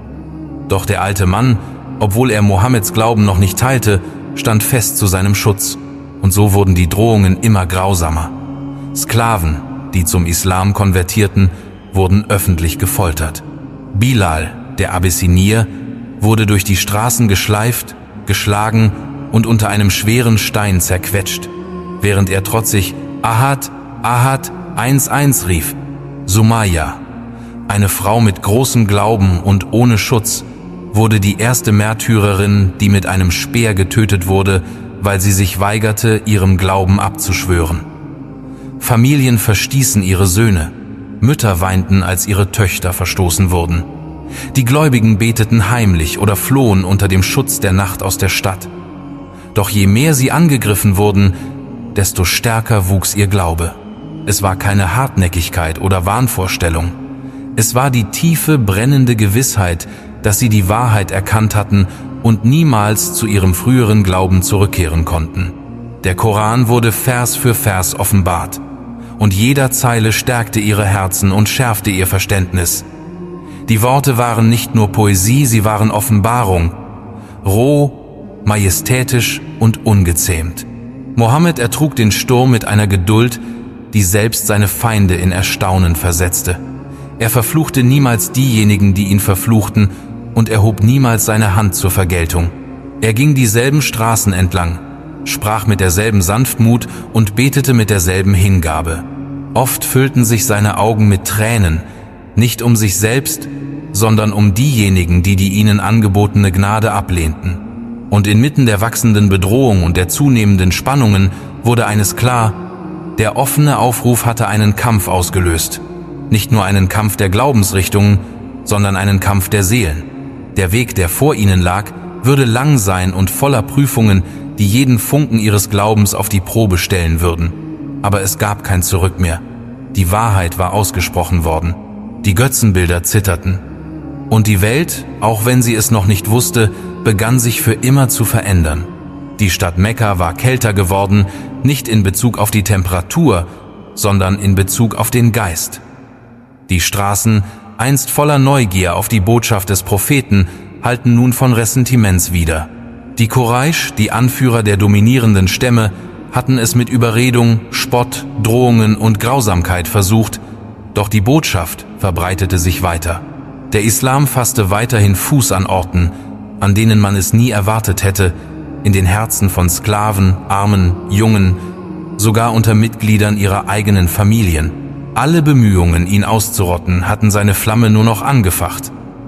Doch der alte Mann, obwohl er Mohammeds Glauben noch nicht teilte, stand fest zu seinem Schutz, und so wurden die Drohungen immer grausamer. Sklaven, die zum Islam konvertierten, wurden öffentlich gefoltert. Bilal, der Abessinier, wurde durch die Straßen geschleift, geschlagen und unter einem schweren Stein zerquetscht, während er trotzig Ahad, Ahad, eins eins rief. Sumaya, eine Frau mit großem Glauben und ohne Schutz, wurde die erste Märtyrerin, die mit einem Speer getötet wurde, weil sie sich weigerte, ihrem Glauben abzuschwören. Familien verstießen ihre Söhne, Mütter weinten, als ihre Töchter verstoßen wurden. Die Gläubigen beteten heimlich oder flohen unter dem Schutz der Nacht aus der Stadt. Doch je mehr sie angegriffen wurden, desto stärker wuchs ihr Glaube. Es war keine Hartnäckigkeit oder Wahnvorstellung. Es war die tiefe, brennende Gewissheit, dass sie die Wahrheit erkannt hatten und niemals zu ihrem früheren Glauben zurückkehren konnten. Der Koran wurde Vers für Vers offenbart, und jeder Zeile stärkte ihre Herzen und schärfte ihr Verständnis. Die Worte waren nicht nur Poesie, sie waren Offenbarung, roh, majestätisch und ungezähmt. Mohammed ertrug den Sturm mit einer Geduld, die selbst seine Feinde in Erstaunen versetzte. Er verfluchte niemals diejenigen, die ihn verfluchten, und erhob niemals seine Hand zur Vergeltung. Er ging dieselben Straßen entlang, sprach mit derselben Sanftmut und betete mit derselben Hingabe. Oft füllten sich seine Augen mit Tränen, nicht um sich selbst, sondern um diejenigen, die die ihnen angebotene Gnade ablehnten. Und inmitten der wachsenden Bedrohung und der zunehmenden Spannungen wurde eines klar: Der offene Aufruf hatte einen Kampf ausgelöst. Nicht nur einen Kampf der Glaubensrichtungen, sondern einen Kampf der Seelen. Der Weg, der vor ihnen lag, würde lang sein und voller Prüfungen, die jeden Funken ihres Glaubens auf die Probe stellen würden. Aber es gab kein Zurück mehr. Die Wahrheit war ausgesprochen worden. Die Götzenbilder zitterten. Und die Welt, auch wenn sie es noch nicht wusste, begann sich für immer zu verändern. Die Stadt Mekka war kälter geworden, nicht in Bezug auf die Temperatur, sondern in Bezug auf den Geist. Die Straßen, einst voller Neugier auf die Botschaft des Propheten, halten nun von Ressentiments wider. Die Quraisch, die Anführer der dominierenden Stämme, hatten es mit Überredung, Spott, Drohungen und Grausamkeit versucht, doch die Botschaft verbreitete sich weiter. Der Islam fasste weiterhin Fuß an Orten, an denen man es nie erwartet hätte, in den Herzen von Sklaven, Armen, Jungen, sogar unter Mitgliedern ihrer eigenen Familien. Alle Bemühungen, ihn auszurotten, hatten seine Flamme nur noch angefacht.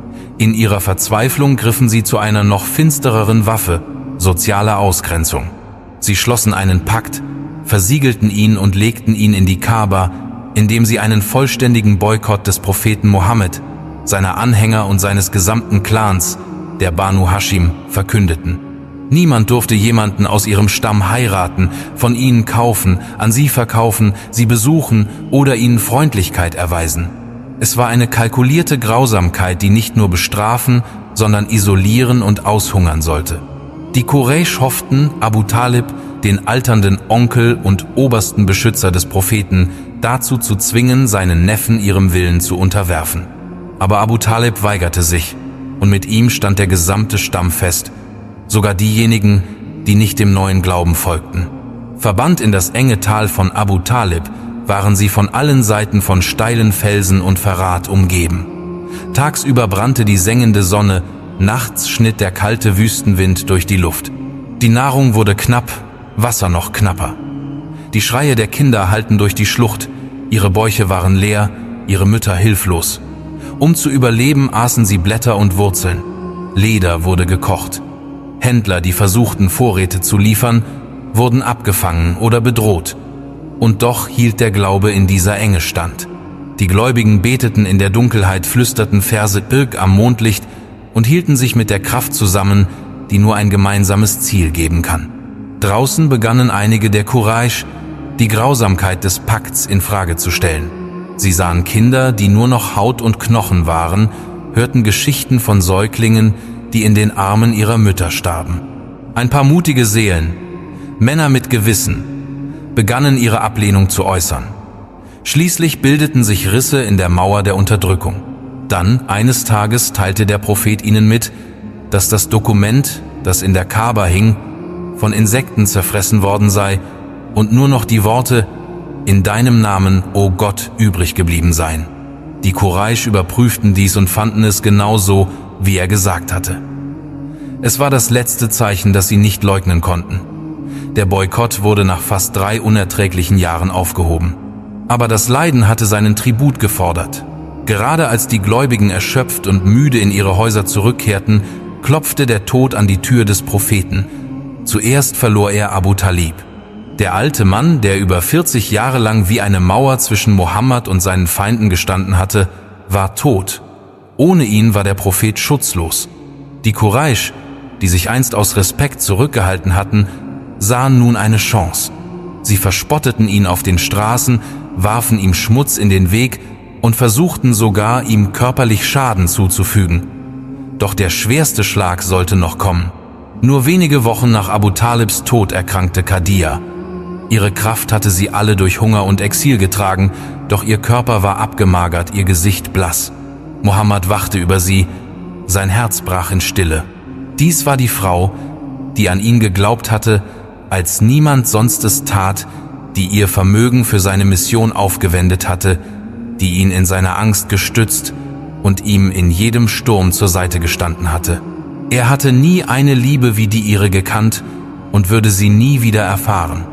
In ihrer Verzweiflung griffen sie zu einer noch finstereren Waffe, sozialer Ausgrenzung. Sie schlossen einen Pakt, versiegelten ihn und legten ihn in die Kaaba, indem sie einen vollständigen Boykott des Propheten Mohammed, seiner Anhänger und seines gesamten Clans, der Banu Hashim, verkündeten. Niemand durfte jemanden aus ihrem Stamm heiraten, von ihnen kaufen, an sie verkaufen, sie besuchen oder ihnen Freundlichkeit erweisen. Es war eine kalkulierte Grausamkeit, die nicht nur bestrafen, sondern isolieren und aushungern sollte. Die Quraysh hofften, Abu Talib, den alternden Onkel und obersten Beschützer des Propheten, dazu zu zwingen, seinen Neffen ihrem Willen zu unterwerfen. Aber Abu Talib weigerte sich, und mit ihm stand der gesamte Stamm fest, sogar diejenigen, die nicht dem neuen Glauben folgten. Verbannt in das enge Tal von Abu Talib waren sie von allen Seiten von steilen Felsen und Verrat umgeben. Tagsüber brannte die sengende Sonne, nachts schnitt der kalte Wüstenwind durch die Luft. Die Nahrung wurde knapp, Wasser noch knapper. Die Schreie der Kinder hallten durch die Schlucht, ihre Bäuche waren leer, ihre Mütter hilflos. Um zu überleben, aßen sie Blätter und Wurzeln. Leder wurde gekocht. Händler, die versuchten, Vorräte zu liefern, wurden abgefangen oder bedroht. Und doch hielt der Glaube in dieser Enge stand. Die Gläubigen beteten in der Dunkelheit, flüsterten Verse Birk am Mondlicht und hielten sich mit der Kraft zusammen, die nur ein gemeinsames Ziel geben kann. Draußen begannen einige der Quraish, die Grausamkeit des Pakts in Frage zu stellen. Sie sahen Kinder, die nur noch Haut und Knochen waren, hörten Geschichten von Säuglingen, die in den Armen ihrer Mütter starben. Ein paar mutige Seelen, Männer mit Gewissen, begannen ihre Ablehnung zu äußern. Schließlich bildeten sich Risse in der Mauer der Unterdrückung. Dann, eines Tages, teilte der Prophet ihnen mit, dass das Dokument, das in der Kaaba hing, von Insekten zerfressen worden sei und nur noch die Worte »In deinem Namen, o Gott«, übrig geblieben seien. Die Quraish überprüften dies und fanden es genau so, wie er gesagt hatte. Es war das letzte Zeichen, das sie nicht leugnen konnten. Der Boykott wurde nach fast drei unerträglichen Jahren aufgehoben. Aber das Leiden hatte seinen Tribut gefordert. Gerade als die Gläubigen erschöpft und müde in ihre Häuser zurückkehrten, klopfte der Tod an die Tür des Propheten. Zuerst verlor er Abu Talib. Der alte Mann, der über vierzig Jahre lang wie eine Mauer zwischen Mohammed und seinen Feinden gestanden hatte, war tot. Ohne ihn war der Prophet schutzlos. Die Quraisch, die sich einst aus Respekt zurückgehalten hatten, sahen nun eine Chance. Sie verspotteten ihn auf den Straßen, warfen ihm Schmutz in den Weg und versuchten sogar, ihm körperlich Schaden zuzufügen. Doch der schwerste Schlag sollte noch kommen. Nur wenige Wochen nach Abu Talibs Tod erkrankte Khadija. Ihre Kraft hatte sie alle durch Hunger und Exil getragen, doch ihr Körper war abgemagert, ihr Gesicht blass. Mohammed wachte über sie, sein Herz brach in Stille. Dies war die Frau, die an ihn geglaubt hatte, als niemand sonst es tat, die ihr Vermögen für seine Mission aufgewendet hatte, die ihn in seiner Angst gestützt und ihm in jedem Sturm zur Seite gestanden hatte. Er hatte nie eine Liebe wie die ihre gekannt und würde sie nie wieder erfahren.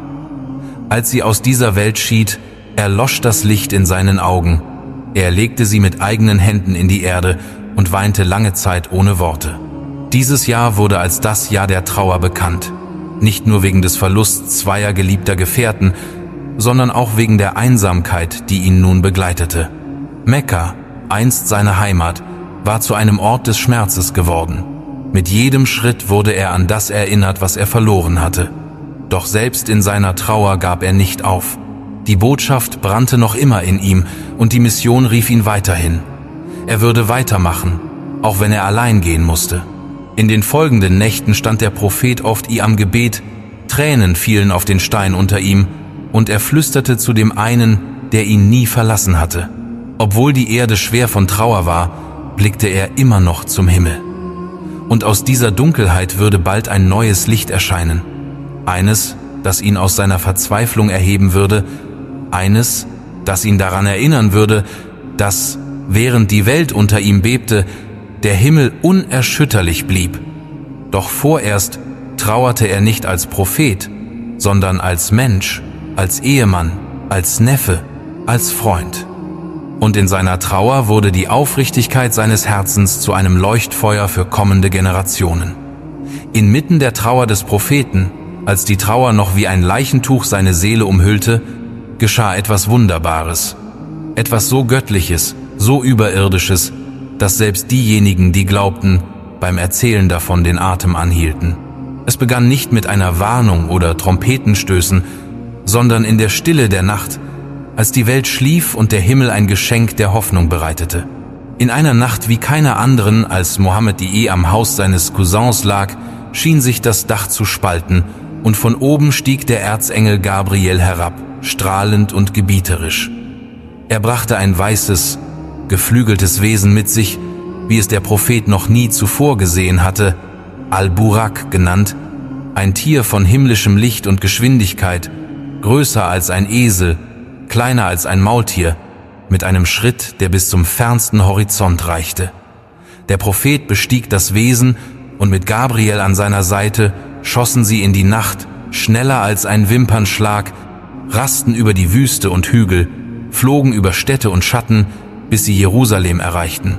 Als sie aus dieser Welt schied, erlosch das Licht in seinen Augen. Er legte sie mit eigenen Händen in die Erde und weinte lange Zeit ohne Worte. Dieses Jahr wurde als das Jahr der Trauer bekannt. Nicht nur wegen des Verlusts zweier geliebter Gefährten, sondern auch wegen der Einsamkeit, die ihn nun begleitete. Mekka, einst seine Heimat, war zu einem Ort des Schmerzes geworden. Mit jedem Schritt wurde er an das erinnert, was er verloren hatte. Doch selbst in seiner Trauer gab er nicht auf. Die Botschaft brannte noch immer in ihm und die Mission rief ihn weiterhin. Er würde weitermachen, auch wenn er allein gehen musste. In den folgenden Nächten stand der Prophet oft ihr am Gebet, Tränen fielen auf den Stein unter ihm und er flüsterte zu dem einen, der ihn nie verlassen hatte. Obwohl die Erde schwer von Trauer war, blickte er immer noch zum Himmel. Und aus dieser Dunkelheit würde bald ein neues Licht erscheinen. Eines, das ihn aus seiner Verzweiflung erheben würde, eines, das ihn daran erinnern würde, dass, während die Welt unter ihm bebte, der Himmel unerschütterlich blieb. Doch vorerst trauerte er nicht als Prophet, sondern als Mensch, als Ehemann, als Neffe, als Freund. Und in seiner Trauer wurde die Aufrichtigkeit seines Herzens zu einem Leuchtfeuer für kommende Generationen. Inmitten der Trauer des Propheten, als die Trauer noch wie ein Leichentuch seine Seele umhüllte, geschah etwas Wunderbares, etwas so Göttliches, so Überirdisches, dass selbst diejenigen, die glaubten, beim Erzählen davon den Atem anhielten. Es begann nicht mit einer Warnung oder Trompetenstößen, sondern in der Stille der Nacht, als die Welt schlief und der Himmel ein Geschenk der Hoffnung bereitete. In einer Nacht wie keiner anderen, als Mohammed die eh am Haus seines Cousins lag, schien sich das Dach zu spalten und von oben stieg der Erzengel Gabriel herab, strahlend und gebieterisch. Er brachte ein weißes, geflügeltes Wesen mit sich, wie es der Prophet noch nie zuvor gesehen hatte, Al-Burak genannt, ein Tier von himmlischem Licht und Geschwindigkeit, größer als ein Esel, kleiner als ein Maultier, mit einem Schritt, der bis zum fernsten Horizont reichte. Der Prophet bestieg das Wesen und mit Gabriel an seiner Seite schossen sie in die Nacht, schneller als ein Wimpernschlag, rasten über die Wüste und Hügel, flogen über Städte und Schatten, bis sie Jerusalem erreichten.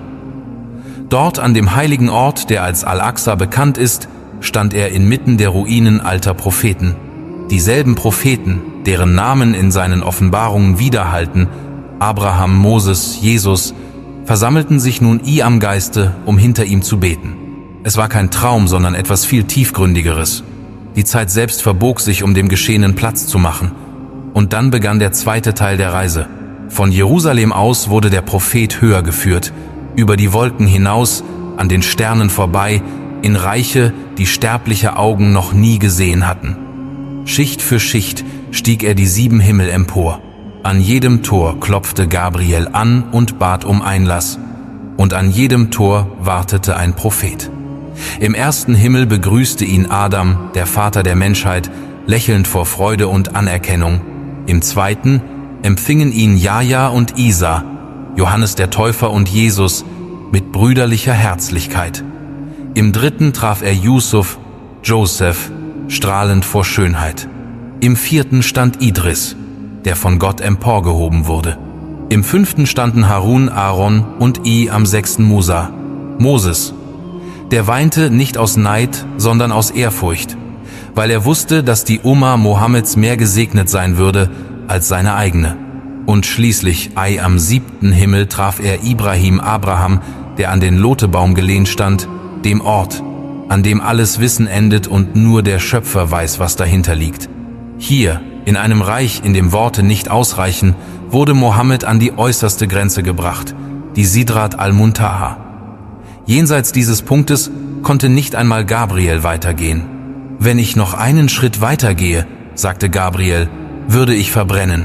Dort an dem heiligen Ort, der als Al-Aqsa bekannt ist, stand er inmitten der Ruinen alter Propheten. Dieselben Propheten, deren Namen in seinen Offenbarungen widerhallten, Abraham, Moses, Jesus, versammelten sich nun i am Geiste, um hinter ihm zu beten. Es war kein Traum, sondern etwas viel Tiefgründigeres. Die Zeit selbst verbog sich, um dem Geschehenen Platz zu machen. Und dann begann der zweite Teil der Reise. Von Jerusalem aus wurde der Prophet höher geführt, über die Wolken hinaus, an den Sternen vorbei, in Reiche, die sterbliche Augen noch nie gesehen hatten. Schicht für Schicht stieg er die sieben Himmel empor. An jedem Tor klopfte Gabriel an und bat um Einlass. Und an jedem Tor wartete ein Prophet. Im ersten Himmel begrüßte ihn Adam, der Vater der Menschheit, lächelnd vor Freude und Anerkennung. Im zweiten empfingen ihn Jaja und Isa, Johannes der Täufer und Jesus, mit brüderlicher Herzlichkeit. Im dritten traf er Yusuf, Joseph, strahlend vor Schönheit. Im vierten stand Idris, der von Gott emporgehoben wurde. Im fünften standen Harun, Aaron und I am sechsten Musa, Moses. Der weinte nicht aus Neid, sondern aus Ehrfurcht, weil er wusste, dass die Umma Mohammeds mehr gesegnet sein würde als seine eigene. Und schließlich, Ei am siebten Himmel, traf er Ibrahim, Abraham, der an den Lotebaum gelehnt stand, dem Ort, an dem alles Wissen endet und nur der Schöpfer weiß, was dahinter liegt. Hier, in einem Reich, in dem Worte nicht ausreichen, wurde Mohammed an die äußerste Grenze gebracht, die Sidrat al-Muntaha. Jenseits dieses Punktes konnte nicht einmal Gabriel weitergehen. »Wenn ich noch einen Schritt weitergehe«, sagte Gabriel, »würde ich verbrennen.«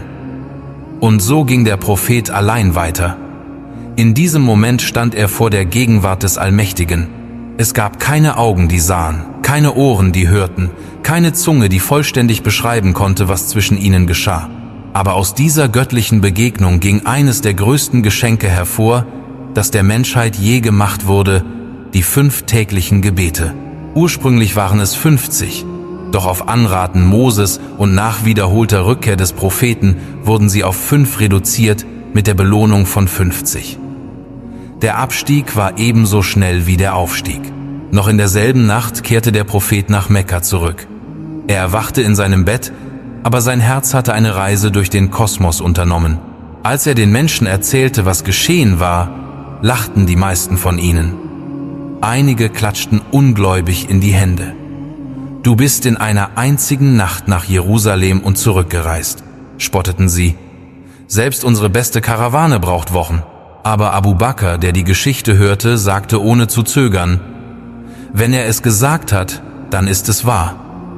Und so ging der Prophet allein weiter. In diesem Moment stand er vor der Gegenwart des Allmächtigen. Es gab keine Augen, die sahen, keine Ohren, die hörten, keine Zunge, die vollständig beschreiben konnte, was zwischen ihnen geschah. Aber aus dieser göttlichen Begegnung ging eines der größten Geschenke hervor, das der Menschheit je gemacht wurde, die fünf täglichen Gebete. Ursprünglich waren es fünfzig, doch auf Anraten Moses und nach wiederholter Rückkehr des Propheten wurden sie auf fünf reduziert mit der Belohnung von fünfzig. Der Abstieg war ebenso schnell wie der Aufstieg. Noch in derselben Nacht kehrte der Prophet nach Mekka zurück. Er erwachte in seinem Bett, aber sein Herz hatte eine Reise durch den Kosmos unternommen. Als er den Menschen erzählte, was geschehen war, lachten die meisten von ihnen. Einige klatschten ungläubig in die Hände. »Du bist in einer einzigen Nacht nach Jerusalem und zurückgereist«, spotteten sie. »Selbst unsere beste Karawane braucht Wochen.« Aber Abu Bakr, der die Geschichte hörte, sagte ohne zu zögern, »Wenn er es gesagt hat, dann ist es wahr.«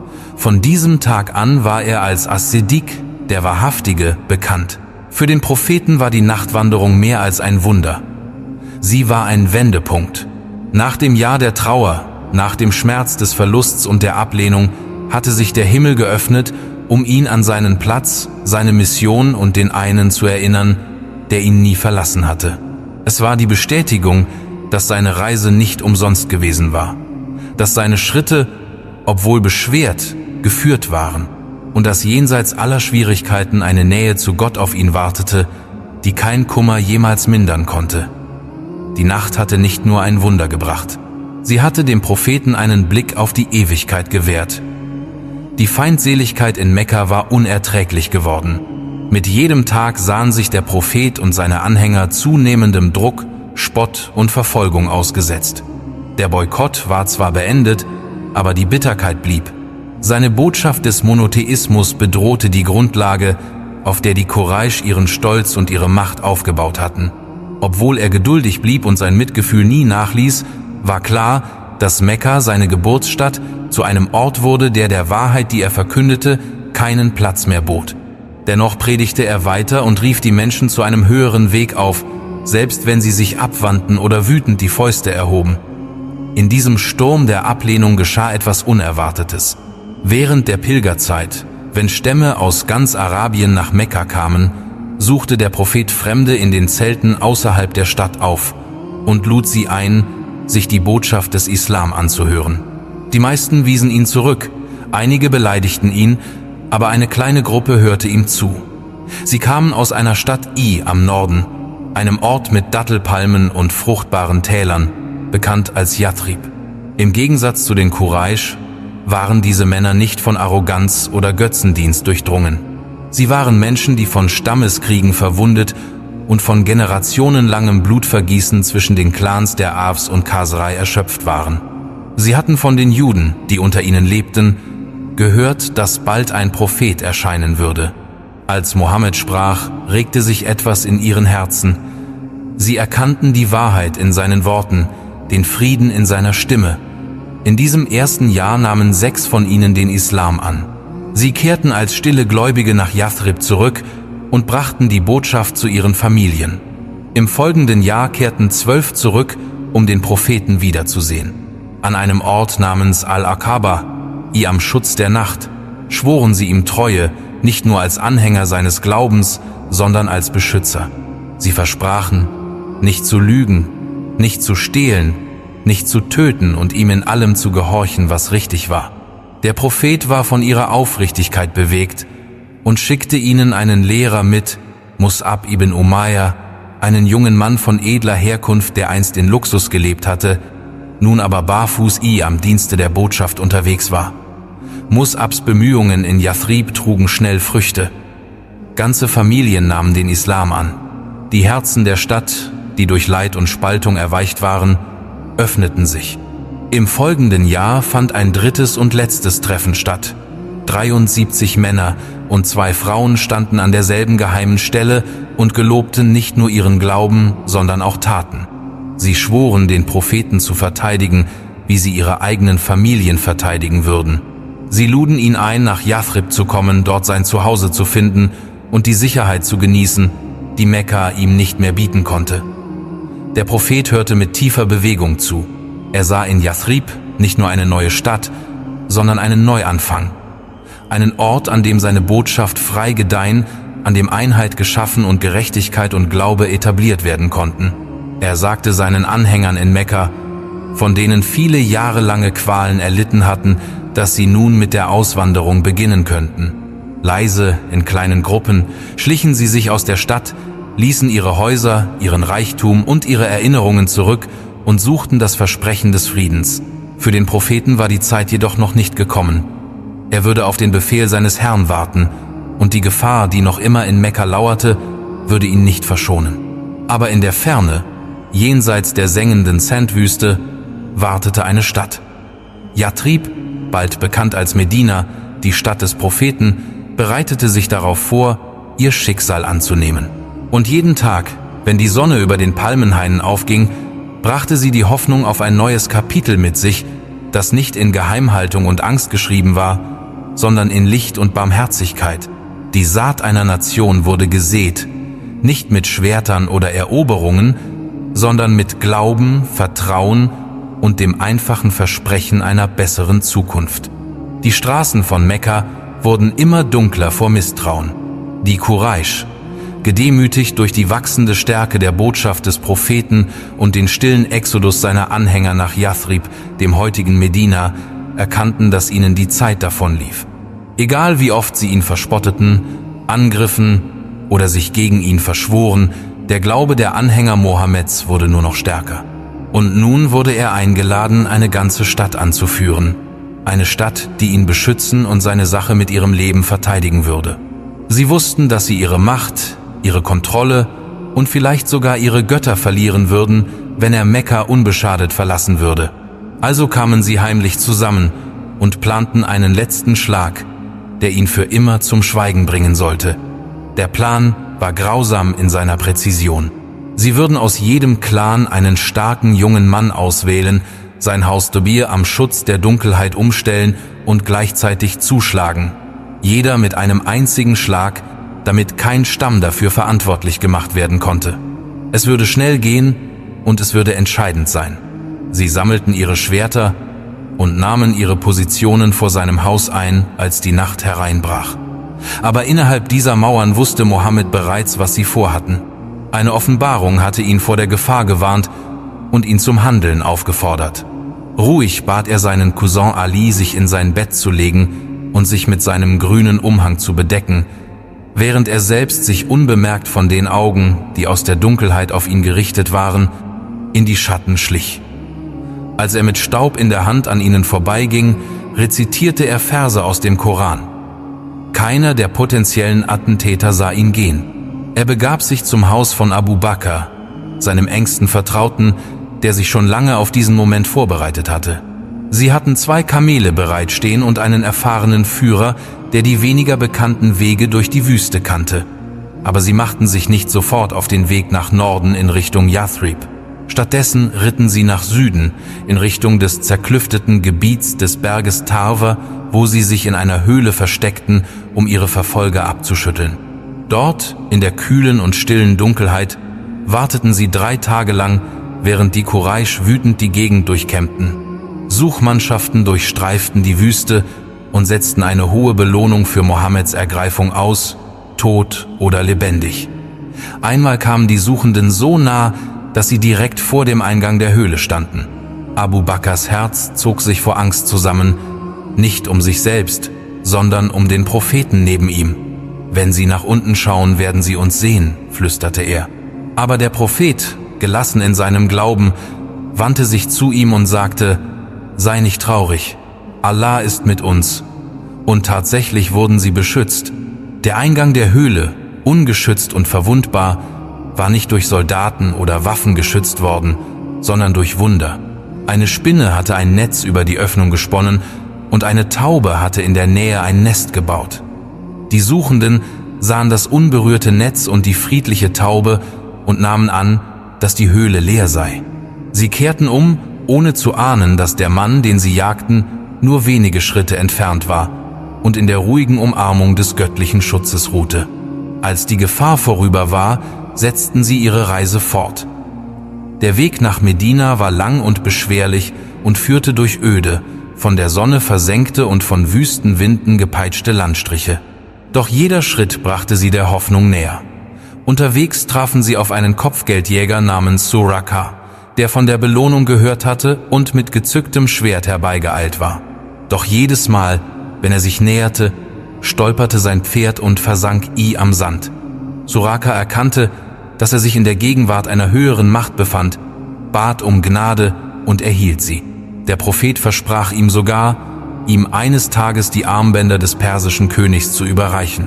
Von diesem Tag an war er als As-Siddiq, der Wahrhaftige, bekannt. Für den Propheten war die Nachtwanderung mehr als ein Wunder. Sie war ein Wendepunkt. Nach dem Jahr der Trauer, nach dem Schmerz des Verlusts und der Ablehnung, hatte sich der Himmel geöffnet, um ihn an seinen Platz, seine Mission und den einen zu erinnern, der ihn nie verlassen hatte. Es war die Bestätigung, dass seine Reise nicht umsonst gewesen war, dass seine Schritte, obwohl beschwert, geführt waren und dass jenseits aller Schwierigkeiten eine Nähe zu Gott auf ihn wartete, die kein Kummer jemals mindern konnte. Die Nacht hatte nicht nur ein Wunder gebracht. Sie hatte dem Propheten einen Blick auf die Ewigkeit gewährt. Die Feindseligkeit in Mekka war unerträglich geworden. Mit jedem Tag sahen sich der Prophet und seine Anhänger zunehmendem Druck, Spott und Verfolgung ausgesetzt. Der Boykott war zwar beendet, aber die Bitterkeit blieb. Seine Botschaft des Monotheismus bedrohte die Grundlage, auf der die Quraysh ihren Stolz und ihre Macht aufgebaut hatten. Obwohl er geduldig blieb und sein Mitgefühl nie nachließ, war klar, dass Mekka, seine Geburtsstadt, zu einem Ort wurde, der der Wahrheit, die er verkündete, keinen Platz mehr bot. Dennoch predigte er weiter und rief die Menschen zu einem höheren Weg auf, selbst wenn sie sich abwandten oder wütend die Fäuste erhoben. In diesem Sturm der Ablehnung geschah etwas Unerwartetes. Während der Pilgerzeit, wenn Stämme aus ganz Arabien nach Mekka kamen, suchte der Prophet Fremde in den Zelten außerhalb der Stadt auf und lud sie ein, sich die Botschaft des Islam anzuhören. Die meisten wiesen ihn zurück, einige beleidigten ihn, aber eine kleine Gruppe hörte ihm zu. Sie kamen aus einer Stadt I am Norden, einem Ort mit Dattelpalmen und fruchtbaren Tälern, bekannt als Yathrib. Im Gegensatz zu den Quraysh waren diese Männer nicht von Arroganz oder Götzendienst durchdrungen. Sie waren Menschen, die von Stammeskriegen verwundet und von generationenlangem Blutvergießen zwischen den Clans der Aws und Khazraj erschöpft waren. Sie hatten von den Juden, die unter ihnen lebten, gehört, dass bald ein Prophet erscheinen würde. Als Mohammed sprach, regte sich etwas in ihren Herzen. Sie erkannten die Wahrheit in seinen Worten, den Frieden in seiner Stimme. In diesem ersten Jahr nahmen sechs von ihnen den Islam an. Sie kehrten als stille Gläubige nach Yathrib zurück und brachten die Botschaft zu ihren Familien. Im folgenden Jahr kehrten zwölf zurück, um den Propheten wiederzusehen. An einem Ort namens Al-Aqaba, i am Schutz der Nacht, schworen sie ihm Treue, nicht nur als Anhänger seines Glaubens, sondern als Beschützer. Sie versprachen, nicht zu lügen, nicht zu stehlen, nicht zu töten und ihm in allem zu gehorchen, was richtig war. Der Prophet war von ihrer Aufrichtigkeit bewegt und schickte ihnen einen Lehrer mit, Mus'ab ibn Umayr, einen jungen Mann von edler Herkunft, der einst in Luxus gelebt hatte, nun aber barfuß i am Dienste der Botschaft unterwegs war. Mus'abs Bemühungen in Yathrib trugen schnell Früchte. Ganze Familien nahmen den Islam an. Die Herzen der Stadt, die durch Leid und Spaltung erweicht waren, öffneten sich. Im folgenden Jahr fand ein drittes und letztes Treffen statt. dreiundsiebzig Männer und zwei Frauen standen an derselben geheimen Stelle und gelobten nicht nur ihren Glauben, sondern auch Taten. Sie schworen, den Propheten zu verteidigen, wie sie ihre eigenen Familien verteidigen würden. Sie luden ihn ein, nach Yathrib zu kommen, dort sein Zuhause zu finden und die Sicherheit zu genießen, die Mekka ihm nicht mehr bieten konnte. Der Prophet hörte mit tiefer Bewegung zu. Er sah in Yathrib nicht nur eine neue Stadt, sondern einen Neuanfang. Einen Ort, an dem seine Botschaft frei gedeihen, an dem Einheit geschaffen und Gerechtigkeit und Glaube etabliert werden konnten. Er sagte seinen Anhängern in Mekka, von denen viele jahrelange Qualen erlitten hatten, dass sie nun mit der Auswanderung beginnen könnten. Leise, in kleinen Gruppen, schlichen sie sich aus der Stadt, ließen ihre Häuser, ihren Reichtum und ihre Erinnerungen zurück und suchten das Versprechen des Friedens. Für den Propheten war die Zeit jedoch noch nicht gekommen. Er würde auf den Befehl seines Herrn warten, und die Gefahr, die noch immer in Mekka lauerte, würde ihn nicht verschonen. Aber in der Ferne, jenseits der sengenden Sandwüste, wartete eine Stadt. Yathrib, bald bekannt als Medina, die Stadt des Propheten, bereitete sich darauf vor, ihr Schicksal anzunehmen. Und jeden Tag, wenn die Sonne über den Palmenhainen aufging, brachte sie die Hoffnung auf ein neues Kapitel mit sich, das nicht in Geheimhaltung und Angst geschrieben war, sondern in Licht und Barmherzigkeit. Die Saat einer Nation wurde gesät, nicht mit Schwertern oder Eroberungen, sondern mit Glauben, Vertrauen und dem einfachen Versprechen einer besseren Zukunft. Die Straßen von Mekka wurden immer dunkler vor Misstrauen. Die Quraisch, gedemütigt durch die wachsende Stärke der Botschaft des Propheten und den stillen Exodus seiner Anhänger nach Yathrib, dem heutigen Medina, erkannten, dass ihnen die Zeit davonlief. Egal wie oft sie ihn verspotteten, angriffen oder sich gegen ihn verschworen, der Glaube der Anhänger Mohammeds wurde nur noch stärker. Und nun wurde er eingeladen, eine ganze Stadt anzuführen. Eine Stadt, die ihn beschützen und seine Sache mit ihrem Leben verteidigen würde. Sie wussten, dass sie ihre Macht, ihre Kontrolle und vielleicht sogar ihre Götter verlieren würden, wenn er Mekka unbeschadet verlassen würde. Also kamen sie heimlich zusammen und planten einen letzten Schlag, der ihn für immer zum Schweigen bringen sollte. Der Plan war grausam in seiner Präzision. Sie würden aus jedem Clan einen starken jungen Mann auswählen, sein Haus Dobir am Schutz der Dunkelheit umstellen und gleichzeitig zuschlagen. Jeder mit einem einzigen Schlag, damit kein Stamm dafür verantwortlich gemacht werden konnte. Es würde schnell gehen und es würde entscheidend sein. Sie sammelten ihre Schwerter und nahmen ihre Positionen vor seinem Haus ein, als die Nacht hereinbrach. Aber innerhalb dieser Mauern wusste Mohammed bereits, was sie vorhatten. Eine Offenbarung hatte ihn vor der Gefahr gewarnt und ihn zum Handeln aufgefordert. Ruhig bat er seinen Cousin Ali, sich in sein Bett zu legen und sich mit seinem grünen Umhang zu bedecken, während er selbst sich unbemerkt von den Augen, die aus der Dunkelheit auf ihn gerichtet waren, in die Schatten schlich. Als er mit Staub in der Hand an ihnen vorbeiging, rezitierte er Verse aus dem Koran. Keiner der potenziellen Attentäter sah ihn gehen. Er begab sich zum Haus von Abu Bakr, seinem engsten Vertrauten, der sich schon lange auf diesen Moment vorbereitet hatte. Sie hatten zwei Kamele bereitstehen und einen erfahrenen Führer, der die weniger bekannten Wege durch die Wüste kannte. Aber sie machten sich nicht sofort auf den Weg nach Norden in Richtung Yathrib. Stattdessen ritten sie nach Süden, in Richtung des zerklüfteten Gebiets des Berges Tarver, wo sie sich in einer Höhle versteckten, um ihre Verfolger abzuschütteln. Dort, in der kühlen und stillen Dunkelheit, warteten sie drei Tage lang, während die Quraisch wütend die Gegend durchkämmten. Suchmannschaften durchstreiften die Wüste und setzten eine hohe Belohnung für Mohammeds Ergreifung aus, tot oder lebendig. Einmal kamen die Suchenden so nah, dass sie direkt vor dem Eingang der Höhle standen. Abu Bakrs Herz zog sich vor Angst zusammen, nicht um sich selbst, sondern um den Propheten neben ihm. »Wenn Sie nach unten schauen, werden Sie uns sehen«, flüsterte er. Aber der Prophet, gelassen in seinem Glauben, wandte sich zu ihm und sagte: »Sei nicht traurig, Allah ist mit uns.« Und tatsächlich wurden sie beschützt. Der Eingang der Höhle, ungeschützt und verwundbar, war nicht durch Soldaten oder Waffen geschützt worden, sondern durch Wunder. Eine Spinne hatte ein Netz über die Öffnung gesponnen und eine Taube hatte in der Nähe ein Nest gebaut. Die Suchenden sahen das unberührte Netz und die friedliche Taube und nahmen an, dass die Höhle leer sei. Sie kehrten um, ohne zu ahnen, dass der Mann, den sie jagten, nur wenige Schritte entfernt war und in der ruhigen Umarmung des göttlichen Schutzes ruhte. Als die Gefahr vorüber war, setzten sie ihre Reise fort. Der Weg nach Medina war lang und beschwerlich und führte durch öde, von der Sonne versenkte und von wüsten Winden gepeitschte Landstriche. Doch jeder Schritt brachte sie der Hoffnung näher. Unterwegs trafen sie auf einen Kopfgeldjäger namens Suraka, der von der Belohnung gehört hatte und mit gezücktem Schwert herbeigeeilt war. Doch jedes Mal, wenn er sich näherte, stolperte sein Pferd und versank i am Sand. Suraka erkannte, dass er sich in der Gegenwart einer höheren Macht befand, bat um Gnade und erhielt sie. Der Prophet versprach ihm sogar, ihm eines Tages die Armbänder des persischen Königs zu überreichen.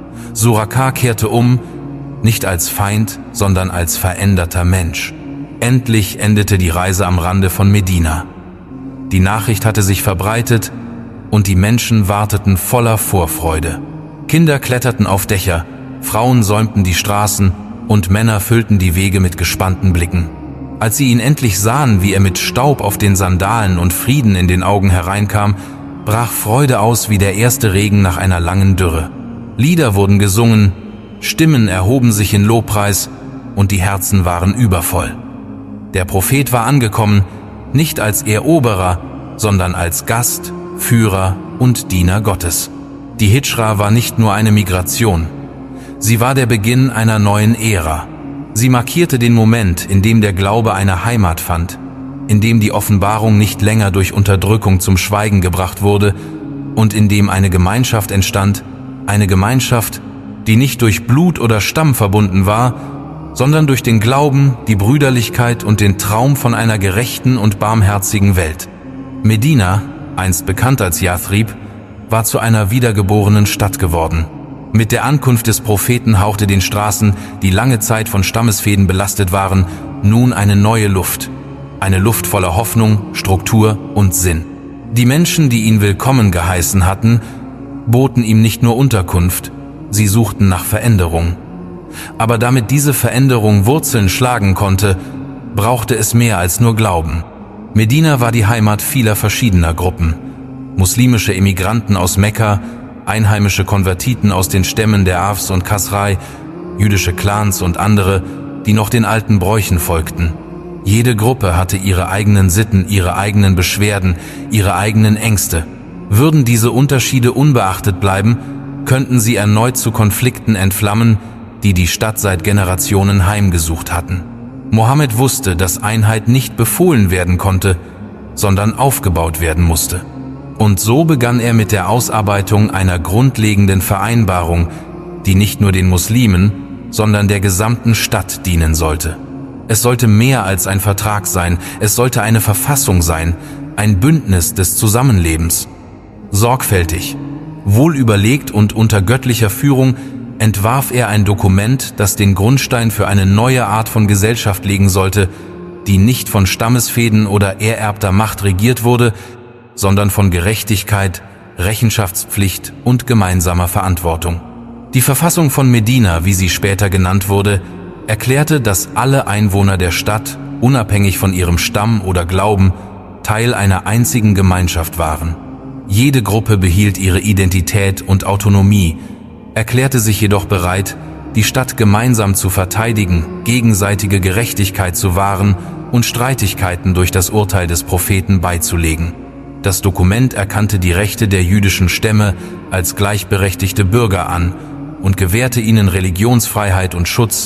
Suraka kehrte um, nicht als Feind, sondern als veränderter Mensch. Endlich endete die Reise am Rande von Medina. Die Nachricht hatte sich verbreitet und die Menschen warteten voller Vorfreude. Kinder kletterten auf Dächer, Frauen säumten die Straßen und Männer füllten die Wege mit gespannten Blicken. Als sie ihn endlich sahen, wie er mit Staub auf den Sandalen und Frieden in den Augen hereinkam, brach Freude aus wie der erste Regen nach einer langen Dürre. Lieder wurden gesungen, Stimmen erhoben sich in Lobpreis und die Herzen waren übervoll. Der Prophet war angekommen, nicht als Eroberer, sondern als Gast, Führer und Diener Gottes. Die Hijra war nicht nur eine Migration. Sie war der Beginn einer neuen Ära. Sie markierte den Moment, in dem der Glaube eine Heimat fand, in dem die Offenbarung nicht länger durch Unterdrückung zum Schweigen gebracht wurde und in dem eine Gemeinschaft entstand, eine Gemeinschaft, die nicht durch Blut oder Stamm verbunden war, sondern durch den Glauben, die Brüderlichkeit und den Traum von einer gerechten und barmherzigen Welt. Medina, einst bekannt als Yathrib, war zu einer wiedergeborenen Stadt geworden. Mit der Ankunft des Propheten hauchte den Straßen, die lange Zeit von Stammesfehden belastet waren, nun eine neue Luft. Eine Luft voller Hoffnung, Struktur und Sinn. Die Menschen, die ihn willkommen geheißen hatten, boten ihm nicht nur Unterkunft, sie suchten nach Veränderung. Aber damit diese Veränderung Wurzeln schlagen konnte, brauchte es mehr als nur Glauben. Medina war die Heimat vieler verschiedener Gruppen. Muslimische Emigranten aus Mekka, einheimische Konvertiten aus den Stämmen der Aws und Khazraj, jüdische Clans und andere, die noch den alten Bräuchen folgten. Jede Gruppe hatte ihre eigenen Sitten, ihre eigenen Beschwerden, ihre eigenen Ängste. Würden diese Unterschiede unbeachtet bleiben, könnten sie erneut zu Konflikten entflammen, die die Stadt seit Generationen heimgesucht hatten. Mohammed wusste, dass Einheit nicht befohlen werden konnte, sondern aufgebaut werden musste. Und so begann er mit der Ausarbeitung einer grundlegenden Vereinbarung, die nicht nur den Muslimen, sondern der gesamten Stadt dienen sollte. Es sollte mehr als ein Vertrag sein, es sollte eine Verfassung sein, ein Bündnis des Zusammenlebens. Sorgfältig, wohlüberlegt und unter göttlicher Führung entwarf er ein Dokument, das den Grundstein für eine neue Art von Gesellschaft legen sollte, die nicht von Stammesfehden oder ererbter Macht regiert wurde, sondern von Gerechtigkeit, Rechenschaftspflicht und gemeinsamer Verantwortung. Die Verfassung von Medina, wie sie später genannt wurde, erklärte, dass alle Einwohner der Stadt, unabhängig von ihrem Stamm oder Glauben, Teil einer einzigen Gemeinschaft waren. Jede Gruppe behielt ihre Identität und Autonomie, erklärte sich jedoch bereit, die Stadt gemeinsam zu verteidigen, gegenseitige Gerechtigkeit zu wahren und Streitigkeiten durch das Urteil des Propheten beizulegen. Das Dokument erkannte die Rechte der jüdischen Stämme als gleichberechtigte Bürger an und gewährte ihnen Religionsfreiheit und Schutz,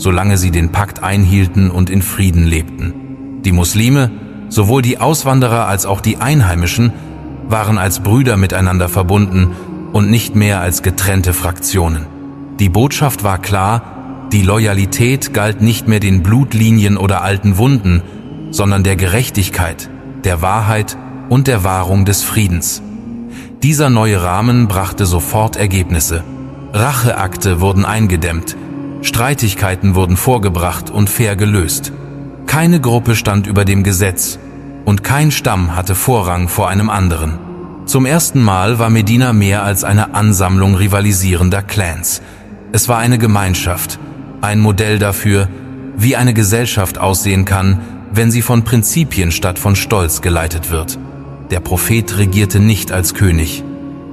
solange sie den Pakt einhielten und in Frieden lebten. Die Muslime, sowohl die Auswanderer als auch die Einheimischen, waren als Brüder miteinander verbunden und nicht mehr als getrennte Fraktionen. Die Botschaft war klar: Die Loyalität galt nicht mehr den Blutlinien oder alten Wunden, sondern der Gerechtigkeit, der Wahrheit und der Wahrung des Friedens. Dieser neue Rahmen brachte sofort Ergebnisse. Racheakte wurden eingedämmt, Streitigkeiten wurden vorgebracht und fair gelöst. Keine Gruppe stand über dem Gesetz und kein Stamm hatte Vorrang vor einem anderen. Zum ersten Mal war Medina mehr als eine Ansammlung rivalisierender Clans. Es war eine Gemeinschaft, ein Modell dafür, wie eine Gesellschaft aussehen kann, wenn sie von Prinzipien statt von Stolz geleitet wird. Der Prophet regierte nicht als König.